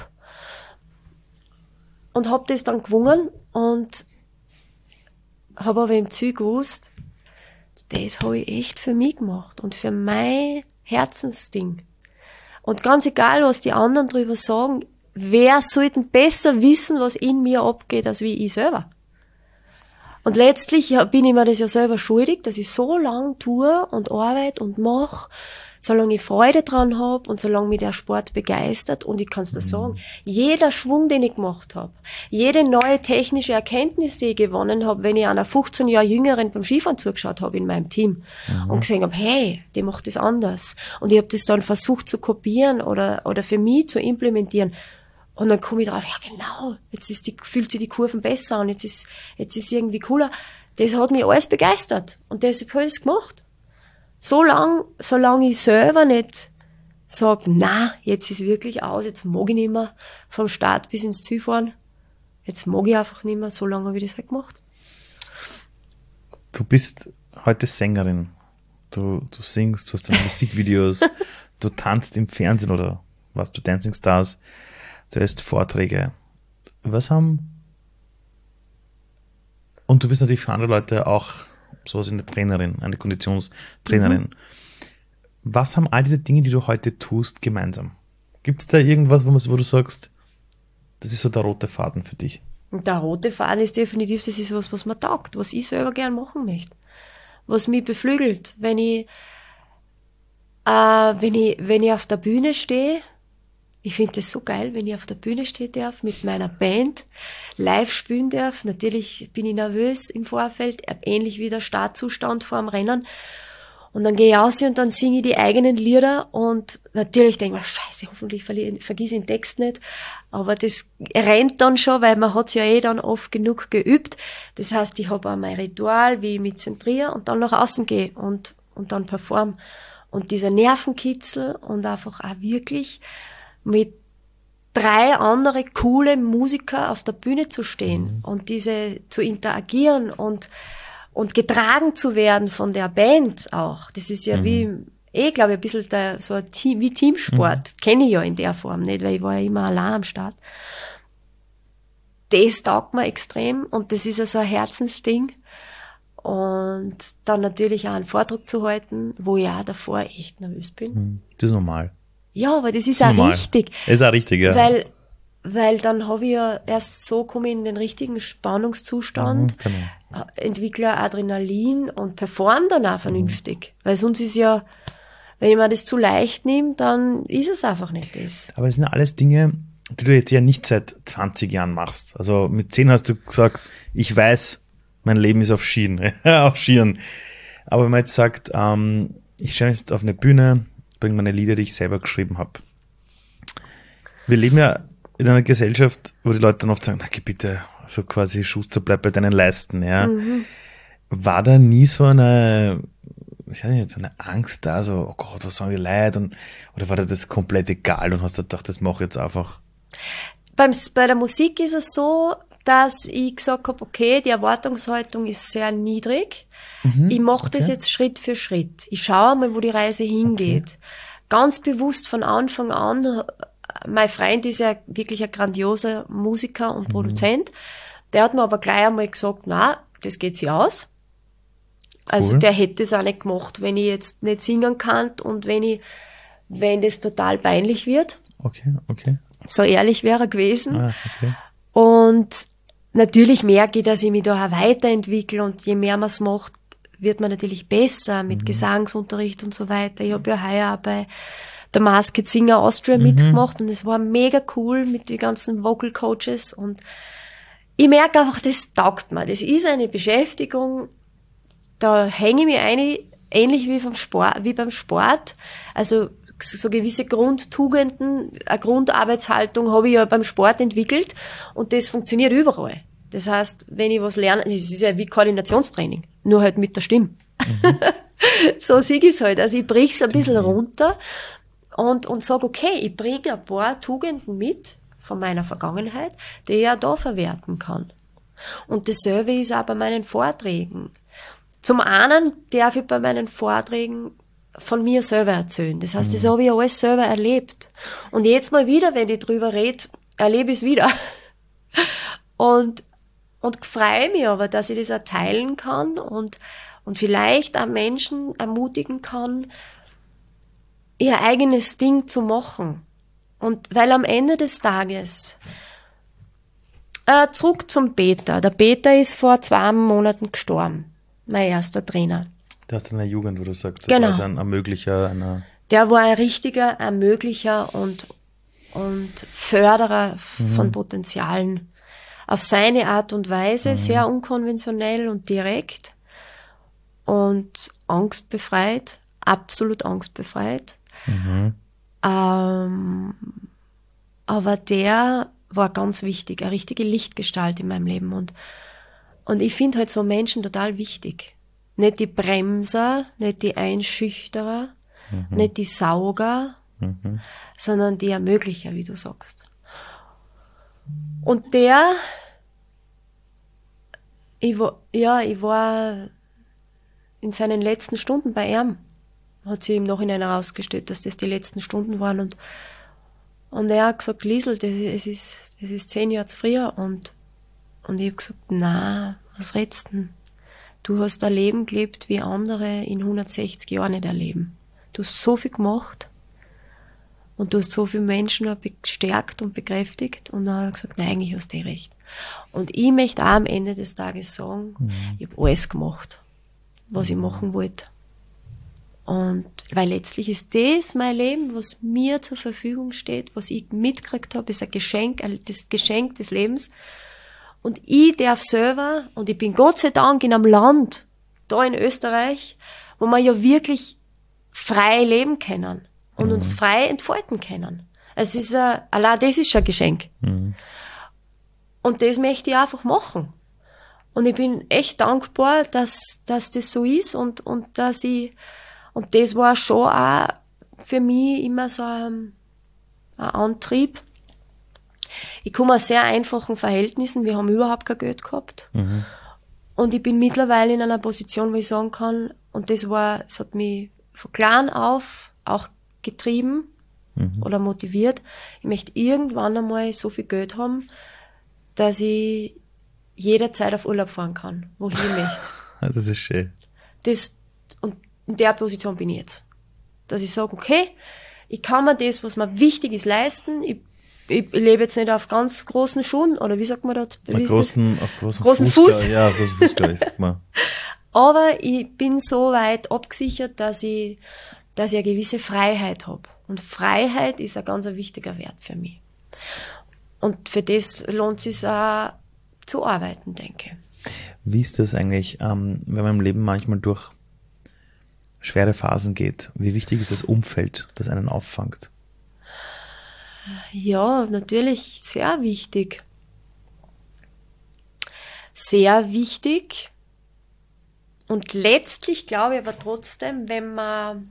Und habe das dann gewonnen und habe aber im Ziel gewusst, das habe ich echt für mich gemacht und für mein Herzensding. Und ganz egal, was die anderen drüber sagen, wer sollte besser wissen, was in mir abgeht, als wie ich selber. Und letztlich bin ich mir das ja selber schuldig, dass ich so lange tue und arbeite und mache, solange ich Freude dran habe und solange mich der Sport begeistert. Und ich kann es dir sagen, jeder Schwung, den ich gemacht habe, jede neue technische Erkenntnis, die ich gewonnen habe, wenn ich einer fünfzehn Jahre Jüngeren beim Skifahren zugeschaut habe in meinem Team mhm. und gesehen habe, hey, die macht das anders. Und ich habe das dann versucht zu kopieren oder, oder für mich zu implementieren. Und dann komme ich drauf, ja genau, jetzt ist die, fühlt sich die Kurven besser an, jetzt ist, jetzt ist irgendwie cooler. Das hat mich alles begeistert. Und deshalb habe ich es gemacht. So lang, solange ich selber nicht sage, na, jetzt ist wirklich aus, jetzt mag ich nicht mehr vom Start bis ins Ziel fahren. Jetzt mag ich einfach nicht mehr, so lange habe ich das halt gemacht. Du bist heute Sängerin. Du, du singst, du hast deine Musikvideos, du tanzt im Fernsehen oder warst du Dancing Stars, du hältst Vorträge. Was haben... Und du bist natürlich für andere Leute auch sowas wie eine Trainerin, eine Konditionstrainerin. Mhm. Was haben all diese Dinge, die du heute tust, gemeinsam? Gibt es da irgendwas, wo, wo du sagst, das ist so der rote Faden für dich? Der rote Faden ist definitiv, das ist was, was mir taugt, was ich selber gern machen möchte. Was mich beflügelt. Wenn ich, äh, wenn ich, wenn ich auf der Bühne stehe, ich finde das so geil, wenn ich auf der Bühne stehen darf, mit meiner Band live spielen darf. Natürlich bin ich nervös im Vorfeld, ähnlich wie der Startzustand vor dem Rennen. Und dann gehe ich raus und dann singe ich die eigenen Lieder und natürlich denke ich mir, scheiße, hoffentlich vergiss ich den Text nicht. Aber das rennt dann schon, weil man hat es ja eh dann oft genug geübt. Das heißt, ich habe auch mein Ritual, wie ich mich zentriere und dann nach außen gehe und, und dann perform. Und dieser Nervenkitzel und einfach auch wirklich mit drei andere coole Musiker auf der Bühne zu stehen mhm. und diese zu interagieren und, und getragen zu werden von der Band auch. Das ist ja mhm. wie, eh, glaube ich, ein bisschen der, so ein Team, wie Teamsport. Mhm. Kenne ich ja in der Form nicht, weil ich war ja immer allein am Start. Das taugt mir extrem und das ist ja so ein Herzensding. Und dann natürlich auch einen Vortrag zu halten, wo ich auch davor echt nervös bin. Das ist normal. Ja, aber das ist Das auch normal. richtig. Das ist auch richtig, ja. Weil, weil dann habe ich ja erst so komme ich in den richtigen Spannungszustand, Mhm, genau. entwickle Adrenalin und performe dann auch vernünftig. Mhm. Weil sonst ist ja, wenn ich mir das zu leicht nehme, dann ist es einfach nicht das. Aber es sind alles Dinge, die du jetzt ja nicht seit zwanzig Jahren machst. Also mit zehn hast du gesagt, ich weiß, mein Leben ist auf Schienen. auf Schienen. Aber wenn man jetzt sagt, ähm, ich stelle mich jetzt auf eine Bühne, bringe meine Lieder, die ich selber geschrieben habe. Wir leben ja in einer Gesellschaft, wo die Leute dann oft sagen, na geh bitte, so quasi Schuster, bleib bei deinen Leisten. Ja. Mhm. War da nie so eine, ich weiß nicht, so eine Angst da, so, oh Gott, was sagen die Leute? Und, oder war dir das komplett egal und hast du gedacht, das mache ich jetzt einfach? Beim, bei der Musik ist es so, dass ich gesagt habe, okay, die Erwartungshaltung ist sehr niedrig. Mhm, ich mache okay. das jetzt Schritt für Schritt. Ich schaue mal, wo die Reise hingeht. Okay. Ganz bewusst von Anfang an, mein Freund ist ja wirklich ein grandioser Musiker und mhm. Produzent. Der hat mir aber gleich einmal gesagt, na, das geht sich aus. Cool. Also der hätte es auch nicht gemacht, wenn ich jetzt nicht singen kann und wenn ich, wenn das total peinlich wird. Okay, okay. So ehrlich wäre er gewesen. Ah, okay. Und natürlich merke ich, dass ich mich da auch weiterentwickle und je mehr man es macht, wird man natürlich besser mit mhm. Gesangsunterricht und so weiter. Ich habe ja heuer auch bei der Masked Singer Austria mhm. mitgemacht und es war mega cool mit den ganzen Vocal Coaches und ich merke einfach, das taugt mir. Das ist eine Beschäftigung, da hänge ich mich ein, ähnlich wie, vom Sport, wie beim Sport. Also so gewisse Grundtugenden, eine Grundarbeitshaltung habe ich ja beim Sport entwickelt und das funktioniert überall. Das heißt, wenn ich was lerne, das ist ja wie Koordinationstraining, nur halt mit der Stimme. Mhm. So sehe ich es halt. Also ich brich es ein bisschen mhm. runter und, und sage, okay, ich bringe ein paar Tugenden mit von meiner Vergangenheit, die ich auch da verwerten kann. Und dasselbe ist auch bei meinen Vorträgen. Zum einen darf ich bei meinen Vorträgen von mir selber erzählen. Das heißt, das habe ich alles selber erlebt. Und jetzt mal wieder, wenn ich drüber rede, erlebe ich es wieder. Und, und freue mich aber, dass ich das auch teilen kann und, und vielleicht auch Menschen ermutigen kann, ihr eigenes Ding zu machen. Und weil am Ende des Tages, äh, zurück zum Peter. Der Peter ist vor zwei Monaten gestorben. Mein erster Trainer. Der hast du in der Jugend, wo du sagst, das genau. war so ein Ermöglicher einer. Der war ein richtiger Ermöglicher und, und Förderer mhm. von Potenzialen. Auf seine Art und Weise, mhm. sehr unkonventionell und direkt und angstbefreit, absolut angstbefreit. Mhm. Ähm, aber der war ganz wichtig, eine richtige Lichtgestalt in meinem Leben und Und ich finde halt so Menschen total wichtig. Nicht die Bremser, nicht die Einschüchterer, mhm. nicht die Sauger, mhm. sondern die Ermöglicher, wie du sagst. Und der, ich war, ja, ich war in seinen letzten Stunden bei ihm, hat sich im Nachhinein herausgestellt, dass das die letzten Stunden waren und, und er hat gesagt, Liesl, das, das, ist, das ist zehn Jahre zu früh und Und ich habe gesagt, na, was redst du denn? Du hast ein Leben gelebt, wie andere in hundertsechzig Jahren nicht erleben. Du hast so viel gemacht und du hast so viele Menschen bestärkt und bekräftigt und dann habe ich gesagt, nein, eigentlich hast du eh recht. Und ich möchte auch am Ende des Tages sagen, mhm. ich habe alles gemacht, was mhm. ich machen wollte. Und weil letztlich ist das mein Leben, was mir zur Verfügung steht, was ich mitgekriegt habe, ist ein Geschenk, das Geschenk des Lebens. Und ich darf selber, und ich bin Gott sei Dank in einem Land, da in Österreich, wo wir ja wirklich frei leben können und mhm. uns frei entfalten können. Es ist ein, allein das ist schon ein Geschenk. Mhm. Und das möchte ich einfach machen. Und ich bin echt dankbar, dass, dass das so ist und, und dass ich, und das war schon auch für mich immer so ein, ein Antrieb. Ich komme aus sehr einfachen Verhältnissen, wir haben überhaupt kein Geld gehabt. Mhm. Und ich bin mittlerweile in einer Position, wo ich sagen kann, und das war, es hat mich von klein auf auch getrieben mhm. oder motiviert, ich möchte irgendwann einmal so viel Geld haben, dass ich jederzeit auf Urlaub fahren kann, wo ich möchte. Das ist schön. Das, und in der Position bin ich jetzt. Dass ich sage, okay, ich kann mir das, was mir wichtig ist, leisten. Ich, ich, ich lebe jetzt nicht auf ganz großen Schuhen, oder wie sagt man das? Einen großen, auf großen, großen Fuß. Fuß. Ja, großen Fuß, glaube ich, sagt man. Aber ich bin so weit abgesichert, dass ich, dass ich eine gewisse Freiheit habe. Und Freiheit ist ein ganz wichtiger Wert für mich. Und für das lohnt es sich auch zu arbeiten, denke ich. Wie ist das eigentlich, ähm, wenn man im Leben manchmal durch schwere Phasen geht? Wie wichtig ist das Umfeld, das einen auffangt? Ja, natürlich sehr wichtig. Sehr wichtig. Und letztlich glaube ich aber trotzdem, wenn man,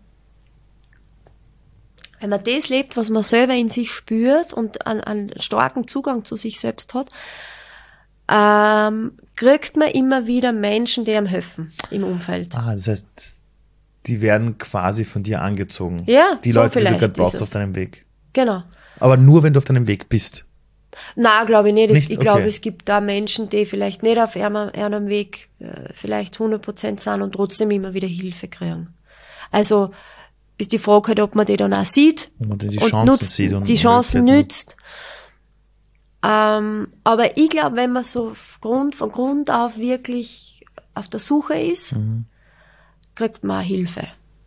wenn man das lebt, was man selber in sich spürt und einen, einen starken Zugang zu sich selbst hat, ähm, kriegt man immer wieder Menschen, die einem helfen im Umfeld. Ah, das heißt, die werden quasi von dir angezogen. Ja, die so Leute, die du vielleicht gerade brauchst ist es. auf deinem Weg. Genau. Aber nur, wenn du auf deinem Weg bist. Nein, glaube ich nicht. Es- Nicht? Ich glaube, Okay. es gibt da Menschen, die vielleicht nicht auf einem, einem Weg äh, vielleicht hundert Prozent sind und trotzdem immer wieder Hilfe kriegen. Also ist die Frage halt, ob man die dann auch sieht Wo man die und Chancen nutzt, sieht und die Chancen Möglichkeiten nützt. Ähm, aber ich glaube, wenn man so auf Grund, von Grund auf wirklich auf der Suche ist, Mhm. kriegt man auch Hilfe.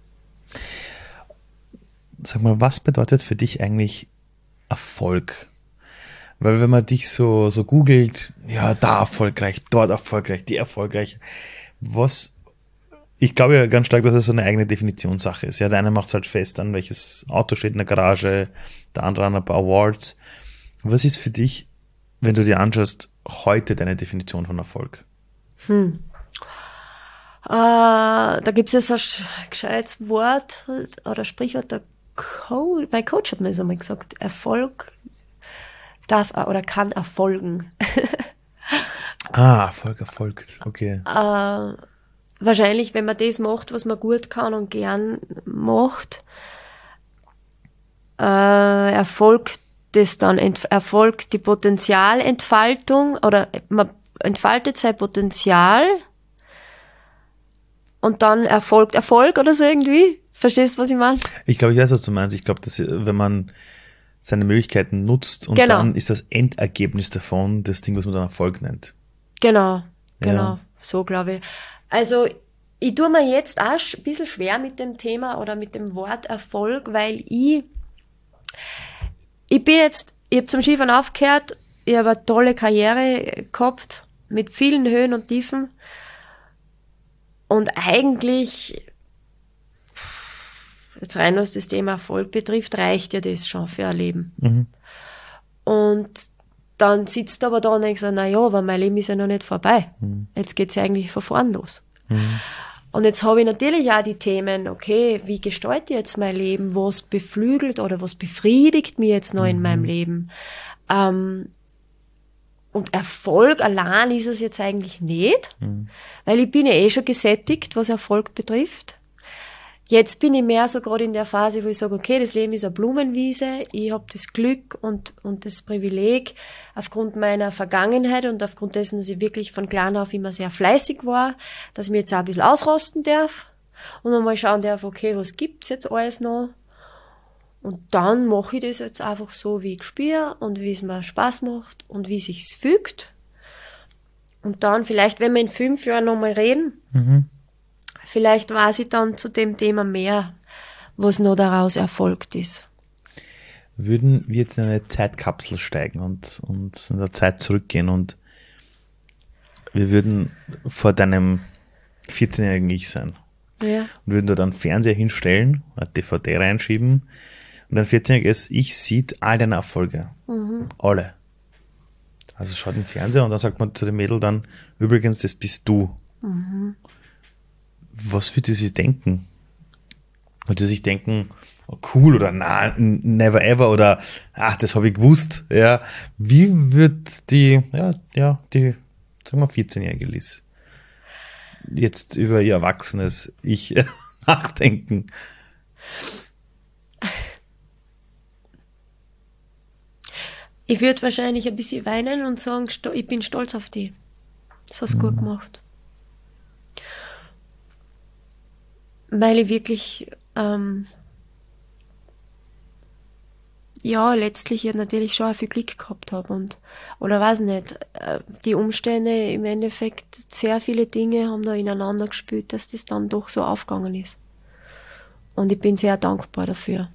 Sag mal, was bedeutet für dich eigentlich Erfolg? Weil wenn man dich so, so googelt, ja, da erfolgreich, dort erfolgreich, die erfolgreich, was, ich glaube ja ganz stark, dass es so eine eigene Definitionssache ist. Ja, der eine macht es halt fest an, welches Auto steht in der Garage, der andere an ein paar Awards. Was ist für dich, wenn du dir anschaust, heute deine Definition von Erfolg? Hm. Äh, da gibt es ein sch- gescheites Wort oder Sprichwort, der Co mein Coach hat mir das einmal gesagt, Erfolg darf oder kann erfolgen. Ah, Erfolg erfolgt, okay. Äh, wahrscheinlich, wenn man das macht, was man gut kann und gern macht, äh, erfolgt das dann, ent- erfolgt die Potenzialentfaltung oder man entfaltet sein Potenzial und dann erfolgt Erfolg oder so irgendwie. Verstehst du, was ich meine? Ich glaube, ich weiß, was du meinst. Ich glaube, dass wenn man seine Möglichkeiten nutzt und Genau. dann ist das Endergebnis davon das Ding, was man dann Erfolg nennt. Genau, genau, Ja. so glaube ich. Also ich tue mir jetzt auch sch- ein bisschen schwer mit dem Thema oder mit dem Wort Erfolg, weil ich, ich bin jetzt, ich habe zum Skifahren aufgehört, ich habe eine tolle Karriere gehabt mit vielen Höhen und Tiefen und eigentlich, jetzt rein was das Thema Erfolg betrifft, reicht ja das schon für ein Leben. Mhm. Und dann sitzt du aber da und denkst, na ja, aber mein Leben ist ja noch nicht vorbei. Mhm. Jetzt geht's ja eigentlich von vorn los. Mhm. Und jetzt habe ich natürlich auch die Themen, okay, wie gestalte ich jetzt mein Leben? Was beflügelt oder was befriedigt mich jetzt noch in meinem Leben? Ähm, und Erfolg allein ist es jetzt eigentlich nicht, Mhm. weil ich bin ja eh schon gesättigt, was Erfolg betrifft. Jetzt bin ich mehr so gerade in der Phase, wo ich sage, okay, das Leben ist eine Blumenwiese, ich habe das Glück und, und das Privileg, aufgrund meiner Vergangenheit und aufgrund dessen, dass ich wirklich von klein auf immer sehr fleißig war, dass ich mich jetzt auch ein bisschen ausrosten darf und einmal schauen darf, okay, was gibt's jetzt alles noch? Und dann mache ich das jetzt einfach so, wie ich spüre und wie es mir Spaß macht und wie es sich fügt. Und dann vielleicht, wenn wir in fünf Jahren nochmal reden, Mhm. vielleicht weiß ich dann zu dem Thema mehr, was noch daraus erfolgt ist. Würden wir jetzt in eine Zeitkapsel steigen und, und in der Zeit zurückgehen und wir würden vor deinem vierzehnjährigen Ich sein Ja. und würden dort einen Fernseher hinstellen, eine D V D reinschieben und ein vierzehnjähriges Ich sieht all deine Erfolge. Mhm. Alle. Also schaut im Fernseher und dann sagt man zu dem Mädel dann, übrigens, das bist du. Mhm. Was würde sie denken? Würde sie sich denken, oh, cool oder na, never ever oder ach, das habe ich gewusst. Ja. Wie wird die, ja, ja, die, sagen wir vierzehnjährige Liz jetzt über ihr erwachsenes Ich nachdenken? Ich würde wahrscheinlich ein bisschen weinen und sagen, sto- ich bin stolz auf dich. Das hast du gut gemacht. weil ich wirklich, ähm, ja, letztlich ja natürlich schon auch viel Glück gehabt habe und, oder weiß nicht, äh, die Umstände im Endeffekt, sehr viele Dinge haben da ineinander gespielt, dass das dann doch so aufgegangen ist. Und ich bin sehr dankbar dafür.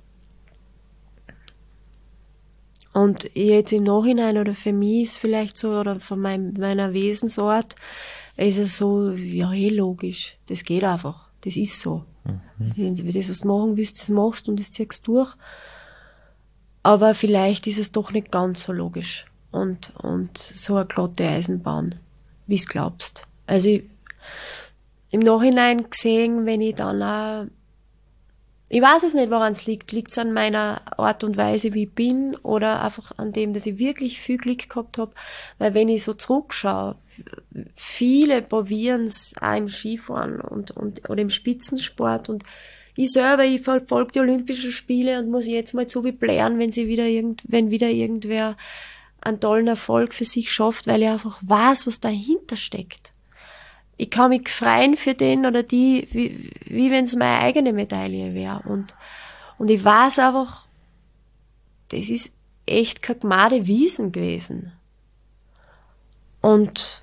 Und jetzt im Nachhinein, oder für mich ist vielleicht so, oder von meinem, meiner Wesensart, ist es so, ja, eh logisch. Das geht einfach. Das ist so. Mhm. Das, was du machen willst, das machst und das ziehst du durch. Aber vielleicht ist es doch nicht ganz so logisch. Und, und so eine glatte Eisenbahn, wie es glaubst. Also ich, im Nachhinein gesehen, wenn ich dann auch, ich weiß es nicht, woran es liegt. Liegt es an meiner Art und Weise, wie ich bin, oder einfach an dem, dass ich wirklich viel Glück gehabt habe? Weil wenn ich so zurückschaue, viele probieren es auch im Skifahren und, und, oder im Spitzensport, und ich selber, ich verfolge die Olympischen Spiele und muss jetzt mal so wie blären, wenn sie wieder irgend, wenn wieder irgendwer einen tollen Erfolg für sich schafft, weil ich einfach weiß, was dahinter steckt. Ich kann mich freuen für den oder die, wie, wie wenn es meine eigene Medaille wäre. Und, und ich weiß einfach, das ist echt keine gemade Wiesen gewesen. Und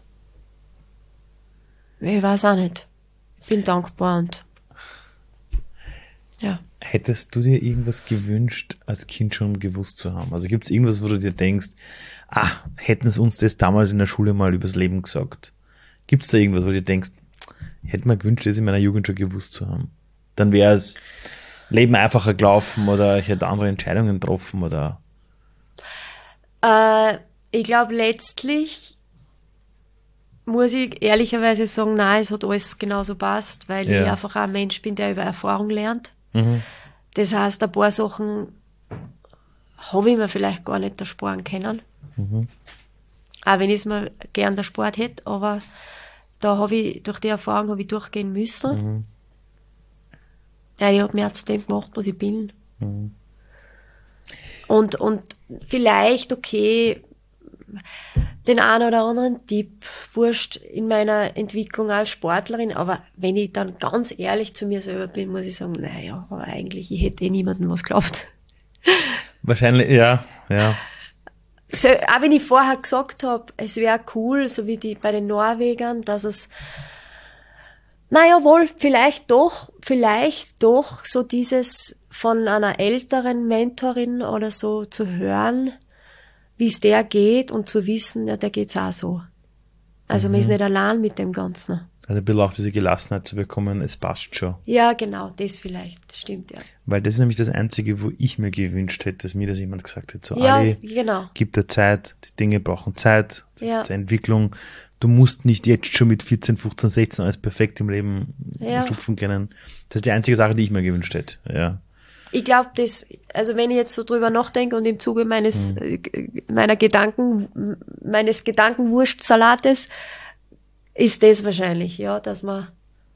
ich weiß auch nicht. Ich bin dankbar und ja. Hättest du dir irgendwas gewünscht, als Kind schon gewusst zu haben? Also gibt es irgendwas, wo du dir denkst, ah, hätten es uns das damals in der Schule mal übers Leben gesagt? Gibt es da irgendwas, wo du dir denkst, ich hätte mir gewünscht, das in meiner Jugend schon gewusst zu haben? Dann wäre das Leben einfacher gelaufen oder ich hätte andere Entscheidungen getroffen oder? Äh, ich glaube, letztlich muss ich ehrlicherweise sagen, nein, es hat alles genauso passt, weil ja. ich einfach auch ein Mensch bin, der über Erfahrung lernt. Mhm. Das heißt, ein paar Sachen habe ich mir vielleicht gar nicht ersparen können. Mhm. Auch wenn ich es mir gern der Sport hätte, aber da habe ich, durch die Erfahrung habe ich durchgehen müssen. Mhm. Ja, ich habe mir auch zu dem gemacht, was ich bin. Mhm. Und, und vielleicht, okay, den einen oder anderen Tipp, wurscht in meiner Entwicklung als Sportlerin, aber wenn ich dann ganz ehrlich zu mir selber bin, muss ich sagen, naja, aber eigentlich, ich hätte eh niemandem was geglaubt. Wahrscheinlich, ja, ja. So, auch wenn ich vorher gesagt habe, es wäre cool, so wie die bei den Norwegern, dass es, naja, wohl, vielleicht doch, vielleicht doch so dieses von einer älteren Mentorin oder so zu hören, wie es der geht und zu wissen, ja, der geht's auch so. Also mhm. man ist nicht allein mit dem Ganzen. Also ein bisschen auch diese Gelassenheit zu bekommen, es passt schon. Ja, genau, das vielleicht, stimmt, ja. Weil das ist nämlich das Einzige, wo ich mir gewünscht hätte, dass mir das jemand gesagt hätte. So, ja, Ali, genau. Gib dir Zeit, die Dinge brauchen Zeit, ja. zur Entwicklung. Du musst nicht jetzt schon mit vierzehn, fünfzehn, sechzehn alles perfekt im Leben ja. schupfen können. Das ist die einzige Sache, die ich mir gewünscht hätte, ja. Ich glaube, das, also wenn ich jetzt so drüber nachdenke und im Zuge meines, hm. meiner Gedanken, meines Gedankenwurstsalates, ist das wahrscheinlich, ja, dass man,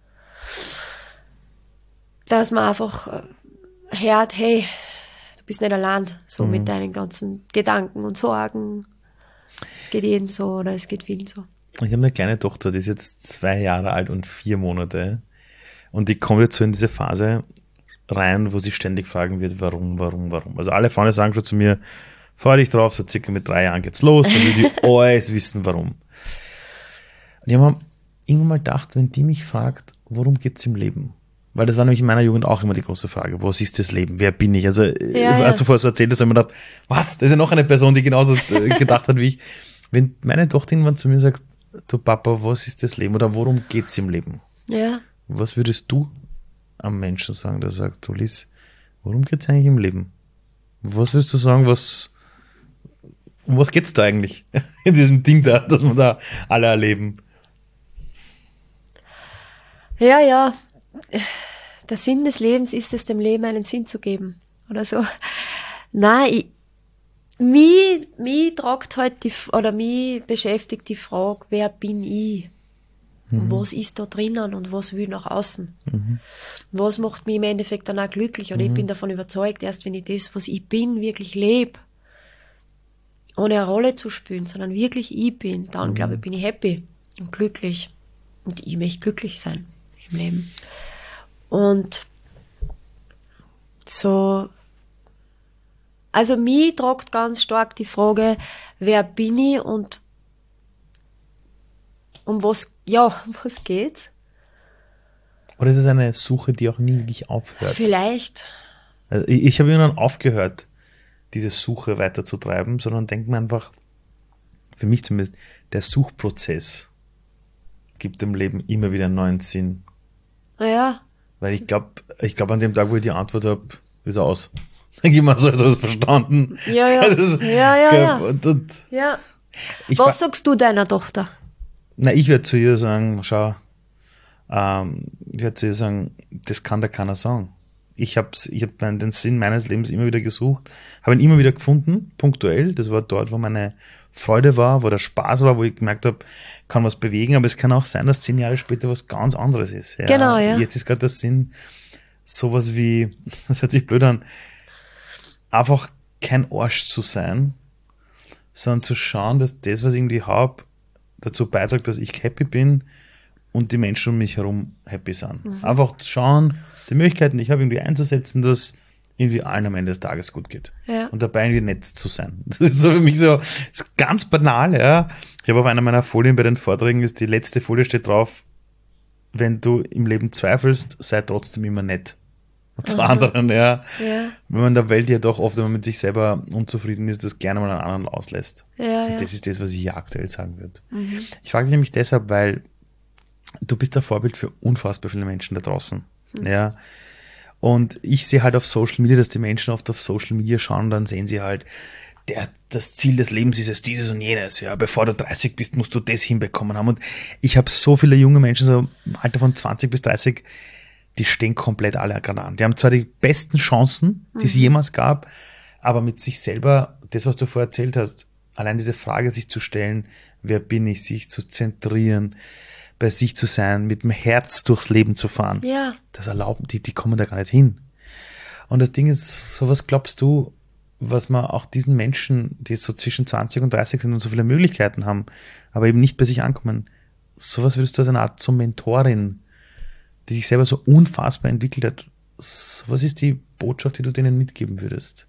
dass man einfach hört, hey, du bist nicht allein, so hm. mit deinen ganzen Gedanken und Sorgen. Es geht jedem so oder es geht vielen so. Ich habe eine kleine Tochter, die ist jetzt zwei Jahre alt und vier Monate und die kommt jetzt so in diese Phase rein, wo sie ständig fragen wird, warum, warum, warum. Also alle Freunde sagen schon zu mir, freu dich drauf, so circa mit drei Jahren geht's los, dann will die alles wissen, warum. Und ich habe mir irgendwann mal gedacht, wenn die mich fragt, worum geht's im Leben? Weil das war nämlich in meiner Jugend auch immer die große Frage, was ist das Leben, wer bin ich? Also ja, als ja. du vorher so erzählt hast, habe ich mir gedacht, was, das ist ja noch eine Person, die genauso gedacht hat wie ich. Wenn meine Tochter irgendwann zu mir sagt, du Papa, was ist das Leben oder worum geht's im Leben? Ja. Was würdest du am Menschen sagen, der sagt, du Liz, worum geht's eigentlich im Leben? Was würdest du sagen, was, um was geht's da eigentlich in diesem Ding da, das wir da alle erleben? Ja, ja, der Sinn des Lebens ist es, dem Leben einen Sinn zu geben oder so. Nein, ich, mich, mich tragt halt die, oder mich beschäftigt die Frage, wer bin ich? Und mhm. was ist da drinnen und was will nach außen? Mhm. Was macht mich im Endeffekt dann auch glücklich? Und mhm. ich bin davon überzeugt, erst wenn ich das, was ich bin, wirklich lebe, ohne eine Rolle zu spielen, sondern wirklich ich bin, dann, mhm. glaube ich, bin ich happy und glücklich. Und ich möchte glücklich sein im Leben. Und so, also mich tragt ganz stark die Frage, wer bin ich und um was, ja, um was geht's? Oder ist es eine Suche, die auch nie wirklich aufhört? Vielleicht. Also ich ich habe irgendwann aufgehört, diese Suche weiterzutreiben, sondern denke mir einfach, für mich zumindest, der Suchprozess gibt dem Leben immer wieder einen neuen Sinn. Ja. Weil ich glaube, ich glaube an dem Tag, wo ich die Antwort habe, ist er aus. Dann gib mal so, so verstanden. Ja, ja. Das, Ja, ja, ja. Und, und Ja. ich Was war- sagst du deiner Tochter? Na, ich werde zu ihr sagen, schau, ähm, ich werde zu ihr sagen, das kann da keiner sagen. Ich habe ich hab den Sinn meines Lebens immer wieder gesucht, habe ihn immer wieder gefunden, punktuell. Das war dort, wo meine Freude war, wo der Spaß war, wo ich gemerkt habe, kann was bewegen, aber es kann auch sein, dass zehn Jahre später was ganz anderes ist. Ja, Genau, ja. Jetzt ist gerade der Sinn, sowas wie, das hört sich blöd an, einfach kein Arsch zu sein, sondern zu schauen, dass das, was ich irgendwie habe, dazu beiträgt, dass ich happy bin und die Menschen um mich herum happy sind. Mhm. Einfach schauen, die Möglichkeiten, die ich habe, irgendwie einzusetzen, dass irgendwie allen am Ende des Tages gut geht. Ja. Und dabei irgendwie nett zu sein. Das ist so für mich so, das ist ganz banal, ja. Ich habe auf einer meiner Folien bei den Vorträgen, ist die letzte Folie steht drauf, wenn du im Leben zweifelst, sei trotzdem immer nett. Und zu anderen, ja. Ja, Wenn man in der Welt ja doch oft, wenn man mit sich selber unzufrieden ist, das gerne mal an anderen auslässt. ja, ja. Und das ist das, was ich hier aktuell sagen würde. Ich frage dich nämlich deshalb, weil du bist ein Vorbild für unfassbar viele Menschen da draußen. Ja. Und ich sehe halt auf Social Media, dass die Menschen oft auf Social Media schauen und dann sehen sie halt, der, das Ziel des Lebens ist es dieses und jenes. Ja, bevor du dreißig bist, musst du das hinbekommen haben. Und ich habe so viele junge Menschen, so im Alter von zwanzig bis dreißig, die stehen komplett alle gerade an. Die haben zwar die besten Chancen, die es jemals gab, aber mit sich selber, das, was du vorher erzählt hast, allein diese Frage sich zu stellen, wer bin ich, sich zu zentrieren, bei sich zu sein, mit dem Herz durchs Leben zu fahren. Ja. Das erlauben, die, die kommen da gar nicht hin. Und das Ding ist, so was glaubst du, was man auch diesen Menschen, die so zwischen zwanzig und dreißig sind und so viele Möglichkeiten haben, aber eben nicht bei sich ankommen, sowas würdest du als eine Art so Mentorin, die sich selber so unfassbar entwickelt hat, so, was ist die Botschaft, die du denen mitgeben würdest?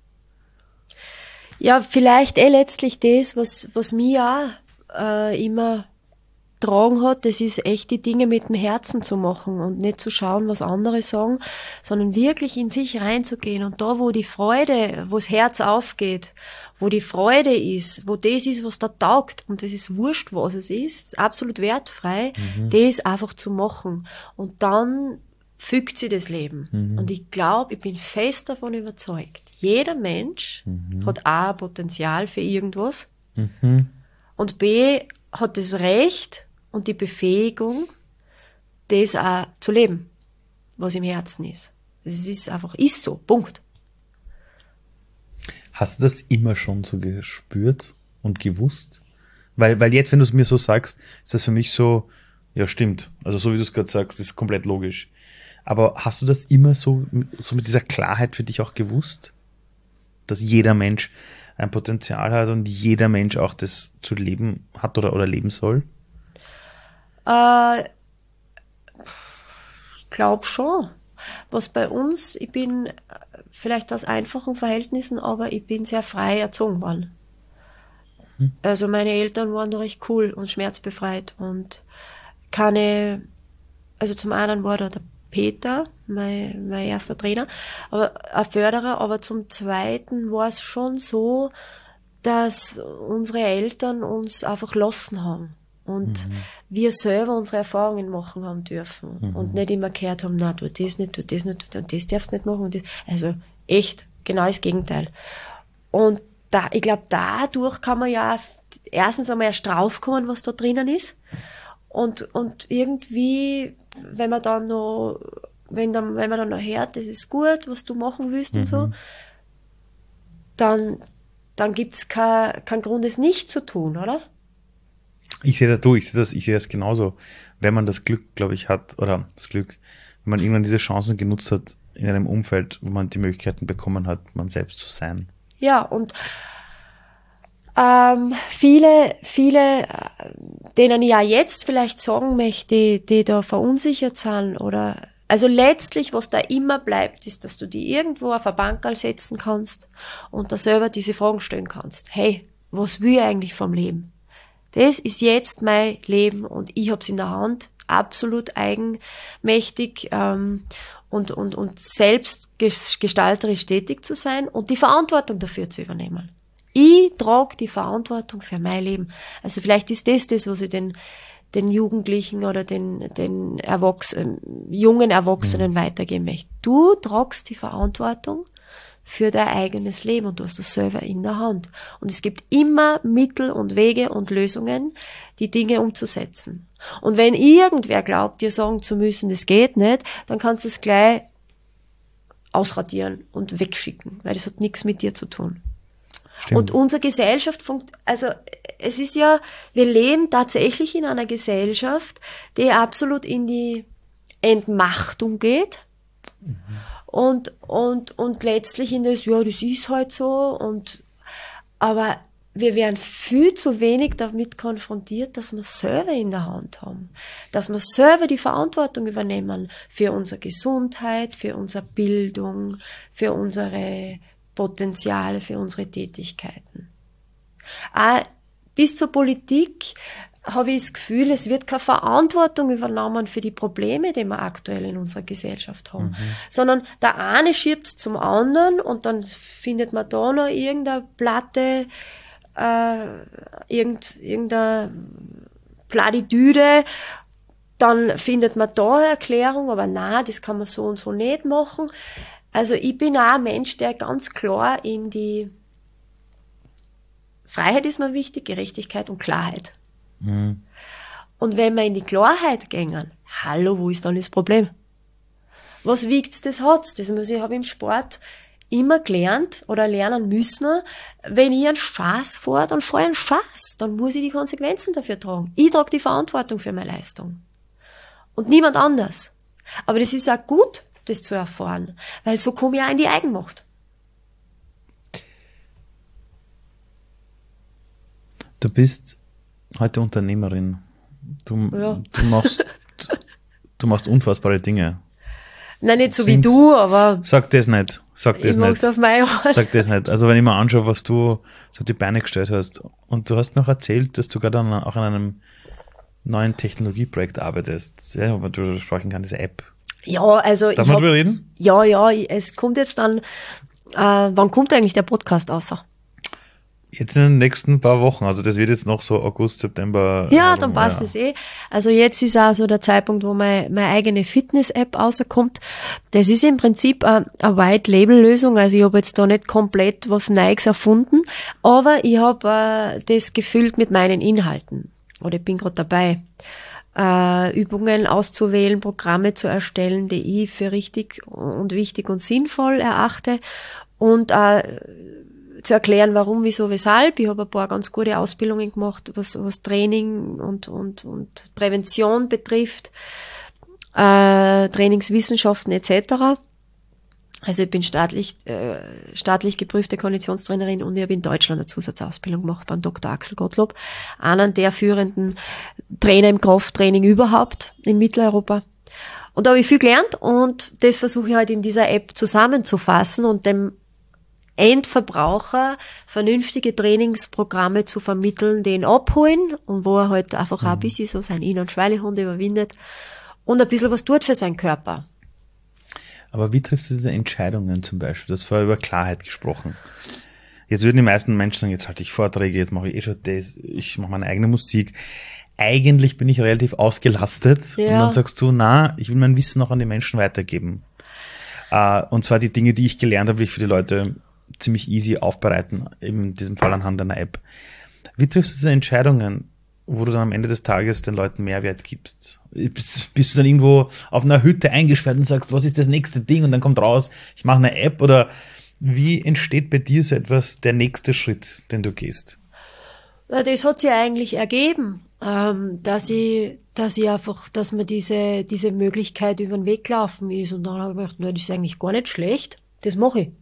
Ja, vielleicht eh letztlich das, was, was mich auch äh, immer tragen hat, das ist echt die Dinge mit dem Herzen zu machen und nicht zu schauen, was andere sagen, sondern wirklich in sich reinzugehen und da, wo die Freude, wo das Herz aufgeht, wo die Freude ist, wo das ist, was da taugt und das ist wurscht, was es ist, ist absolut wertfrei, mhm. das einfach zu machen und dann fügt sich das Leben. Mhm. Und ich glaube, ich bin fest davon überzeugt, jeder Mensch mhm. hat A, Potenzial für irgendwas mhm. und B, hat das Recht und die Befähigung, das auch zu leben, was im Herzen ist. Es ist einfach, ist so, Punkt. Hast du das immer schon so gespürt und gewusst? Weil, weil jetzt, wenn du es mir so sagst, ist das für mich so, ja stimmt, also so wie du es gerade sagst, ist komplett logisch. Aber hast du das immer so, so mit dieser Klarheit für dich auch gewusst? Dass jeder Mensch ein Potenzial hat und jeder Mensch auch das zu leben hat oder, oder leben soll? Äh, ich glaube schon. Was bei uns, ich bin vielleicht aus einfachen Verhältnissen, aber ich bin sehr frei erzogen worden. Hm. Also meine Eltern waren recht cool und schmerzbefreit und keine, also zum einen war da der Peter, mein, mein erster Trainer, aber ein Förderer, aber zum Zweiten war es schon so, dass unsere Eltern uns einfach lassen haben und mhm. wir selber unsere Erfahrungen machen haben dürfen mhm. und nicht immer gehört haben, na, tu das nicht, tu das nicht, tu das, und das darfst du nicht machen und das, also echt, genau das Gegenteil. Und da, ich glaube, dadurch kann man ja erstens einmal erst draufkommen, was da drinnen ist und, und irgendwie, wenn man dann noch, wenn, dann, wenn man dann noch hört, das ist gut, was du machen willst mhm. und so, dann, dann gibt's kein, kein Grund, es nicht zu tun, oder? Ich sehe das, du, ich sehe das, ich sehe das genauso. Wenn man das Glück, glaube ich, hat, oder das Glück, wenn man irgendwann diese Chancen genutzt hat in einem Umfeld, wo man die Möglichkeiten bekommen hat, man selbst zu sein. Ja, und ähm, viele, viele, denen ich ja jetzt vielleicht sagen möchte, die, die da verunsichert sind oder Also letztlich, was da immer bleibt, ist, dass du die irgendwo auf eine Bankerl setzen kannst und da selber diese Fragen stellen kannst. Hey, was will ich eigentlich vom Leben? Das ist jetzt mein Leben und ich hab's in der Hand, absolut eigenmächtig ähm, und, und, und selbst gestalterisch tätig zu sein und die Verantwortung dafür zu übernehmen. Ich trage die Verantwortung für mein Leben. Also vielleicht ist das das, was ich den den Jugendlichen oder den, den Erwachsenen, jungen Erwachsenen mhm. weitergeben möchte. Du tragst die Verantwortung für dein eigenes Leben und du hast das selber in der Hand. Und es gibt immer Mittel und Wege und Lösungen, die Dinge umzusetzen. Und wenn irgendwer glaubt, dir sagen zu müssen, das geht nicht, dann kannst du es gleich ausradieren und wegschicken, weil das hat nichts mit dir zu tun. Stimmt. Und unsere Gesellschaft funkt, also es ist ja, wir leben tatsächlich in einer Gesellschaft, die absolut in die Entmachtung geht mhm. und, und, und letztlich in das, ja, das ist halt so und, aber wir werden viel zu wenig damit konfrontiert, dass wir selber in der Hand haben, dass wir selber die Verantwortung übernehmen für unsere Gesundheit, für unsere Bildung, für unsere Potenziale, für unsere Tätigkeiten. Auch bis zur Politik habe ich das Gefühl, es wird keine Verantwortung übernommen für die Probleme, die wir aktuell in unserer Gesellschaft haben, mhm. sondern der eine schiebt es zum anderen und dann findet man da noch irgendeine Platte, äh, irgend, irgendeine Platitüde, dann findet man da eine Erklärung, aber nein, das kann man so und so nicht machen. Also ich bin auch ein Mensch, der ganz klar in die Freiheit ist mir wichtig, Gerechtigkeit und Klarheit. Mhm. Und wenn wir in die Klarheit gehen, hallo, wo ist dann das Problem? Was wiegt's, das hat's. Das muss ich, habe im Sport immer gelernt oder lernen müssen. Wenn ich einen Schaß fahre, dann fahre ich einen Schaß. Dann muss ich die Konsequenzen dafür tragen. Ich trage die Verantwortung für meine Leistung. Und niemand anders. Aber das ist auch gut, das zu erfahren, weil so komme ich auch in die Eigenmacht. Du bist heute Unternehmerin. Du, ja. du machst du machst unfassbare Dinge. Nein, nicht so Singst, wie du, aber... Sag das nicht. Sag das ich mag's nicht. auf meine Art. Sag das nicht. Also wenn ich mir anschaue, was du so auf die Beine gestellt hast und du hast noch erzählt, dass du gerade an, auch an einem neuen Technologieprojekt arbeitest, ja, wo du sprechen kannst, diese App. Ja, also... Darf man darüber reden? Ja, ja, es kommt jetzt dann... Äh, wann kommt eigentlich der Podcast außer? Jetzt in den nächsten paar Wochen, also das wird jetzt noch so August, September. Ja, herum, dann passt es ja. eh. Also jetzt ist auch so der Zeitpunkt, wo mein, meine eigene Fitness-App rauskommt. Das ist im Prinzip eine, eine White-Label-Lösung, also ich habe jetzt da nicht komplett was Neues erfunden, aber ich habe äh, das gefüllt mit meinen Inhalten. Oder ich bin gerade dabei, äh, Übungen auszuwählen, Programme zu erstellen, die ich für richtig und wichtig und sinnvoll erachte und äh, zu erklären, warum, wieso, weshalb. Ich habe ein paar ganz gute Ausbildungen gemacht, was, was Training und, und, und Prävention betrifft, äh, Trainingswissenschaften et cetera. Also ich bin staatlich, äh, staatlich geprüfte Konditionstrainerin und ich habe in Deutschland eine Zusatzausbildung gemacht beim Doktor Axel Gottlob, einen der führenden Trainer im Krafttraining überhaupt in Mitteleuropa. Und da habe ich viel gelernt und das versuche ich halt in dieser App zusammenzufassen und dem Endverbraucher vernünftige Trainingsprogramme zu vermitteln, den abholen und wo er halt einfach mhm. auch ein bisschen so sein In- und Schweinehund überwindet und ein bisschen was tut für seinen Körper. Aber wie triffst du diese Entscheidungen zum Beispiel? Du hast vorher über Klarheit gesprochen. Jetzt würden die meisten Menschen sagen, jetzt halte ich Vorträge, jetzt mache ich eh schon das, ich mache meine eigene Musik. Eigentlich bin ich relativ ausgelastet ja. Und dann sagst du, na, ich will mein Wissen noch an die Menschen weitergeben. Uh, und zwar die Dinge, die ich gelernt habe, will ich für die Leute ziemlich easy aufbereiten, in diesem Fall anhand einer App. Wie triffst du diese Entscheidungen, wo du dann am Ende des Tages den Leuten Mehrwert gibst? Bist, bist du dann irgendwo auf einer Hütte eingesperrt und sagst, was ist das nächste Ding? Und dann kommt raus, ich mache eine App. Oder wie entsteht bei dir so etwas, der nächste Schritt, den du gehst? Das hat sich eigentlich ergeben, dass ich, dass ich einfach, dass mir diese, diese Möglichkeit über den Weg gelaufen ist. Und dann habe ich gedacht, na, das ist eigentlich gar nicht schlecht. Das mache ich.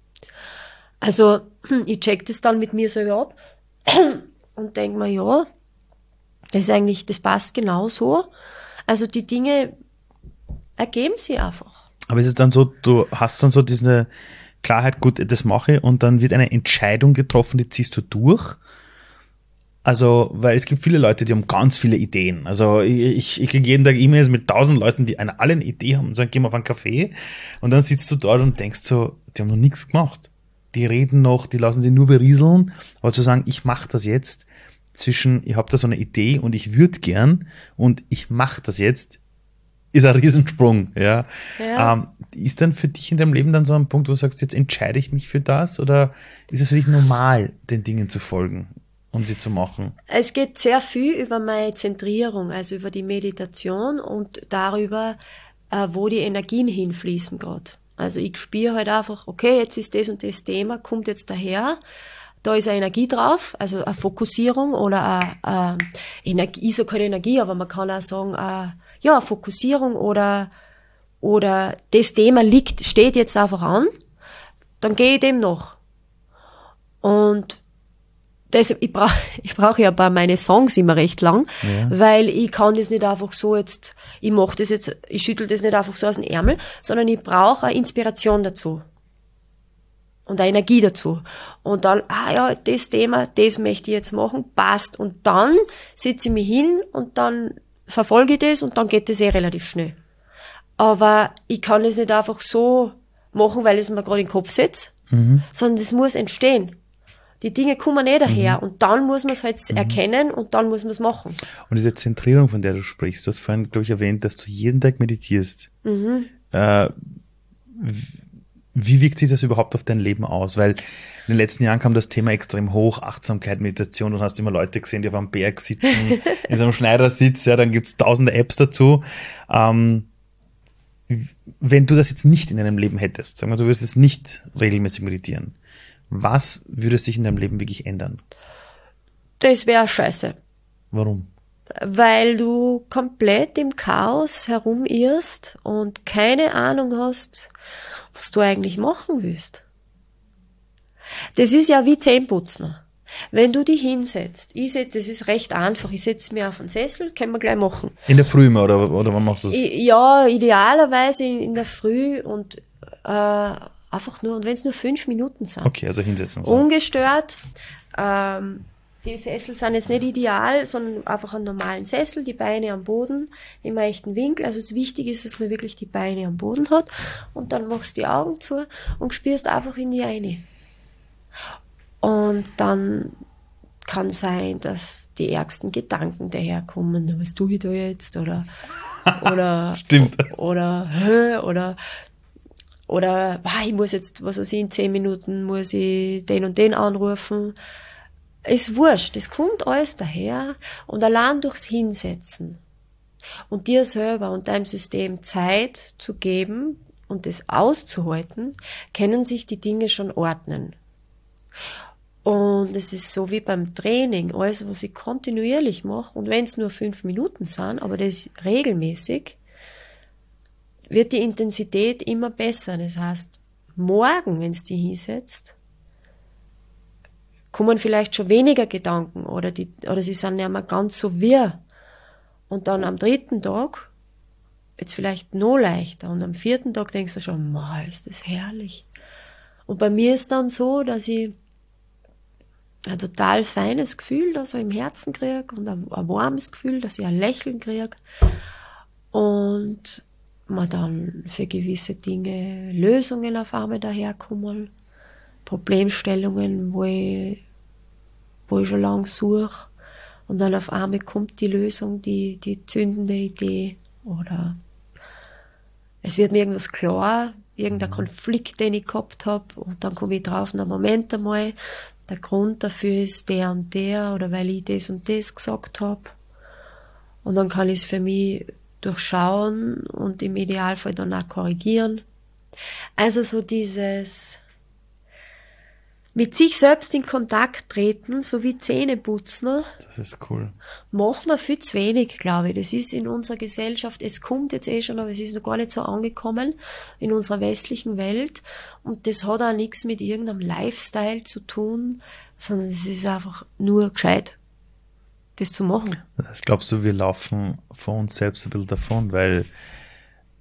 Also, ich check das dann mit mir selber ab und denke mir, ja, das ist eigentlich, das passt genau so. Also, die Dinge ergeben sie einfach. Aber ist es dann so, du hast dann so diese Klarheit, gut, das mache ich und dann wird eine Entscheidung getroffen, die ziehst du durch? Also, weil es gibt viele Leute, die haben ganz viele Ideen. Also ich, ich kriege jeden Tag E-Mails mit tausend Leuten, die eine, alle eine Idee haben und sagen, geh mal auf einen Kaffee. Und dann sitzt du dort und denkst so, die haben noch nichts gemacht. Die reden noch, die lassen sich nur berieseln. Aber zu sagen, ich mache das jetzt zwischen, ich habe da so eine Idee und ich würde gern und ich mache das jetzt, ist ein Riesensprung. Ja. Ja. Ähm, ist dann für dich in deinem Leben dann so ein Punkt, wo du sagst, jetzt entscheide ich mich für das? Oder ist es für dich normal, den Dingen zu folgen? Um sie zu machen? Es geht sehr viel über meine Zentrierung, also über die Meditation und darüber, äh, wo die Energien hinfließen gerade. Also ich spüre halt einfach, okay, jetzt ist das und das Thema, kommt jetzt daher, da ist eine Energie drauf, also eine Fokussierung oder eine, eine Energie, ich sage keine Energie, aber man kann auch sagen, eine, ja, eine Fokussierung oder, oder das Thema liegt, steht jetzt einfach an, dann gehe ich dem nach. Und Das, ich brauche ich brauch ja bei meinen Songs immer recht lang, Ja. weil ich kann das nicht einfach so jetzt, ich mache das jetzt, ich schüttel das nicht einfach so aus dem Ärmel, sondern ich brauche eine Inspiration dazu. Und eine Energie dazu. Und dann, ah ja, das Thema, das möchte ich jetzt machen, passt. Und dann sitze ich mich hin und dann verfolge ich das und dann geht das eh relativ schnell. Aber ich kann das nicht einfach so machen, weil ich es mir gerade in den Kopf setze, Mhm. sondern das muss entstehen. Die Dinge kommen nicht daher Mhm. und dann muss man es halt Mhm. erkennen und dann muss man es machen. Und diese Zentrierung, von der du sprichst, du hast vorhin, glaube ich, erwähnt, dass du jeden Tag meditierst. Mhm. Äh, wie wirkt sich das überhaupt auf dein Leben aus? Weil in den letzten Jahren kam das Thema extrem hoch, Achtsamkeit, Meditation. Du hast immer Leute gesehen, die auf einem Berg sitzen, in so einem Schneidersitz, ja, dann gibt's tausende Apps dazu. Ähm, wenn du das jetzt nicht in deinem Leben hättest, sagen wir, du würdest jetzt nicht regelmäßig meditieren, was würde sich in deinem Leben wirklich ändern? Das wäre scheiße. Warum? Weil du komplett im Chaos herumirrst und keine Ahnung hast, was du eigentlich machen willst. Das ist ja wie Zähneputzen. Wenn du dich hinsetzt, ich setz, das ist recht einfach, ich setze mich auf einen Sessel, können wir gleich machen. In der Früh immer, oder, oder wann machst du es? I- Ja, idealerweise in, in der Früh und äh, einfach nur, und wenn es nur fünf Minuten sind. Okay, also hinsetzen. So. Ungestört. Ähm, die Sessel sind jetzt nicht ideal, sondern einfach einen normalen Sessel, die Beine am Boden, im rechten Winkel. Also das Wichtige ist, dass man wirklich die Beine am Boden hat. Und dann machst du die Augen zu und spürst einfach in die eine. Und dann kann sein, dass die ärgsten Gedanken daherkommen. Was tue ich da jetzt? Oder, oder, Stimmt. oder, hä? oder, oder, ah, ich muss jetzt, was weiß ich, in zehn Minuten muss ich den und den anrufen. Ist wurscht, das kommt alles daher und allein durchs Hinsetzen und dir selber und deinem System Zeit zu geben und das auszuhalten, können sich die Dinge schon ordnen. Und es ist so wie beim Training, alles, was ich kontinuierlich mache, und wenn es nur fünf Minuten sind, aber das regelmäßig, wird die Intensität immer besser. Das heißt, morgen, wenn es dich hinsetzt, kommen vielleicht schon weniger Gedanken oder, die, oder sie sind nicht mehr ganz so wirr. Und dann am dritten Tag, jetzt vielleicht noch leichter, und am vierten Tag denkst du schon, ma, ist das herrlich. Und bei mir ist dann so, dass ich ein total feines Gefühl da so im Herzen kriege und ein, ein warmes Gefühl, dass ich ein Lächeln kriege und man dann für gewisse Dinge Lösungen auf einmal daherkommen, Problemstellungen, wo ich, wo ich schon lange suche und dann auf einmal kommt die Lösung, die, die zündende Idee oder es wird mir irgendwas klar, irgendein Konflikt, den ich gehabt habe und dann komme ich drauf, na Moment einmal, der Grund dafür ist der und der oder weil ich das und das gesagt habe. Und dann kann ich es für mich durchschauen und im Idealfall dann auch korrigieren. Also so dieses mit sich selbst in Kontakt treten, so wie Zähne putzen, Das ist cool. machen wir viel zu wenig, glaube ich. Das ist in unserer Gesellschaft, es kommt jetzt eh schon, aber es ist noch gar nicht so angekommen in unserer westlichen Welt. Und das hat auch nichts mit irgendeinem Lifestyle zu tun, sondern es ist einfach nur gescheit, das zu machen. Das glaubst du, wir laufen vor uns selbst ein bisschen davon, weil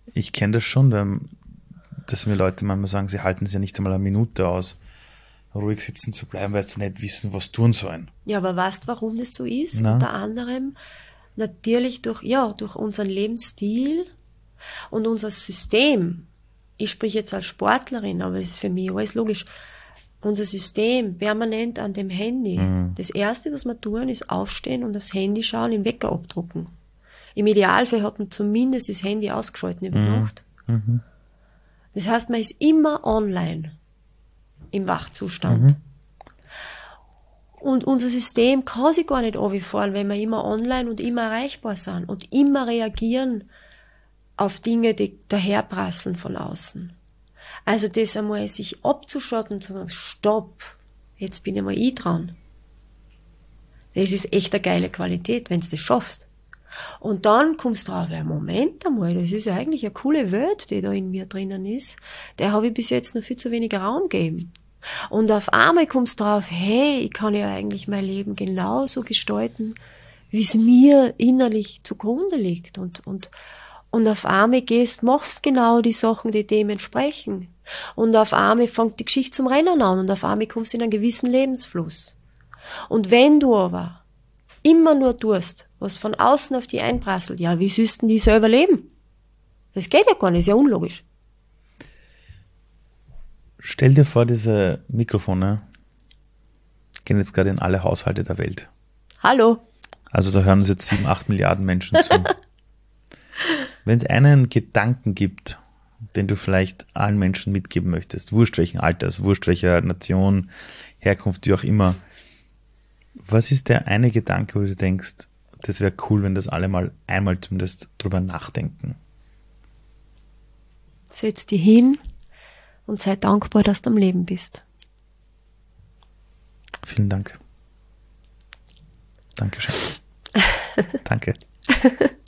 ich kenne das schon, weil, dass mir Leute manchmal sagen, sie halten es ja nicht einmal eine Minute aus, ruhig sitzen zu bleiben, weil sie nicht wissen, was tun sollen. Ja, aber weißt du, warum das so ist? Na? Unter anderem natürlich durch, ja, durch unseren Lebensstil und unser System. Ich spreche jetzt als Sportlerin, aber es ist für mich alles logisch. Unser System permanent an dem Handy. Mhm. Das Erste, was wir tun, ist aufstehen und aufs Handy schauen, den Wecker abdrucken. Im Idealfall hat man zumindest das Handy ausgeschalten über Mhm. Nacht. Mhm. Das heißt, man ist immer online im Wachzustand. Mhm. Und unser System kann sich gar nicht runterfahren, wenn wir immer online und immer erreichbar sind und immer reagieren auf Dinge, die daherprasseln von außen. Also das einmal sich abzuschotten und zu sagen, stopp, jetzt bin ich mal ich dran. Das ist echt eine geile Qualität, wenn du das schaffst. Und dann kommst du drauf, ja, Moment einmal, das ist ja eigentlich eine coole Welt, die da in mir drinnen ist. Der habe ich bis jetzt noch viel zu wenig Raum gegeben. Und auf einmal kommst du drauf, hey, ich kann ja eigentlich mein Leben genauso gestalten, wie es mir innerlich zugrunde liegt. Und, und, und auf einmal gehst, machst genau die Sachen, die dem entsprechen. Und auf einmal fängt die Geschichte zum Rennen an und auf einmal kommst du in einen gewissen Lebensfluss. Und wenn du aber immer nur tust, was von außen auf die einprasselt, ja, wie sollst denn die selber leben? Das geht ja gar nicht, ist ja unlogisch. Stell dir vor, diese Mikrofone gehen jetzt gerade in alle Haushalte der Welt. Hallo? Also da hören uns jetzt sieben, acht Milliarden Menschen zu. Wenn es einen Gedanken gibt, den du vielleicht allen Menschen mitgeben möchtest, wurscht welchen Alters, wurscht welcher Nation, Herkunft, wie auch immer, was ist der eine Gedanke, wo du denkst, das wäre cool, wenn das alle mal einmal zumindest drüber nachdenken? Setz dich hin und sei dankbar, dass du am Leben bist. Vielen Dank. Dankeschön. Danke.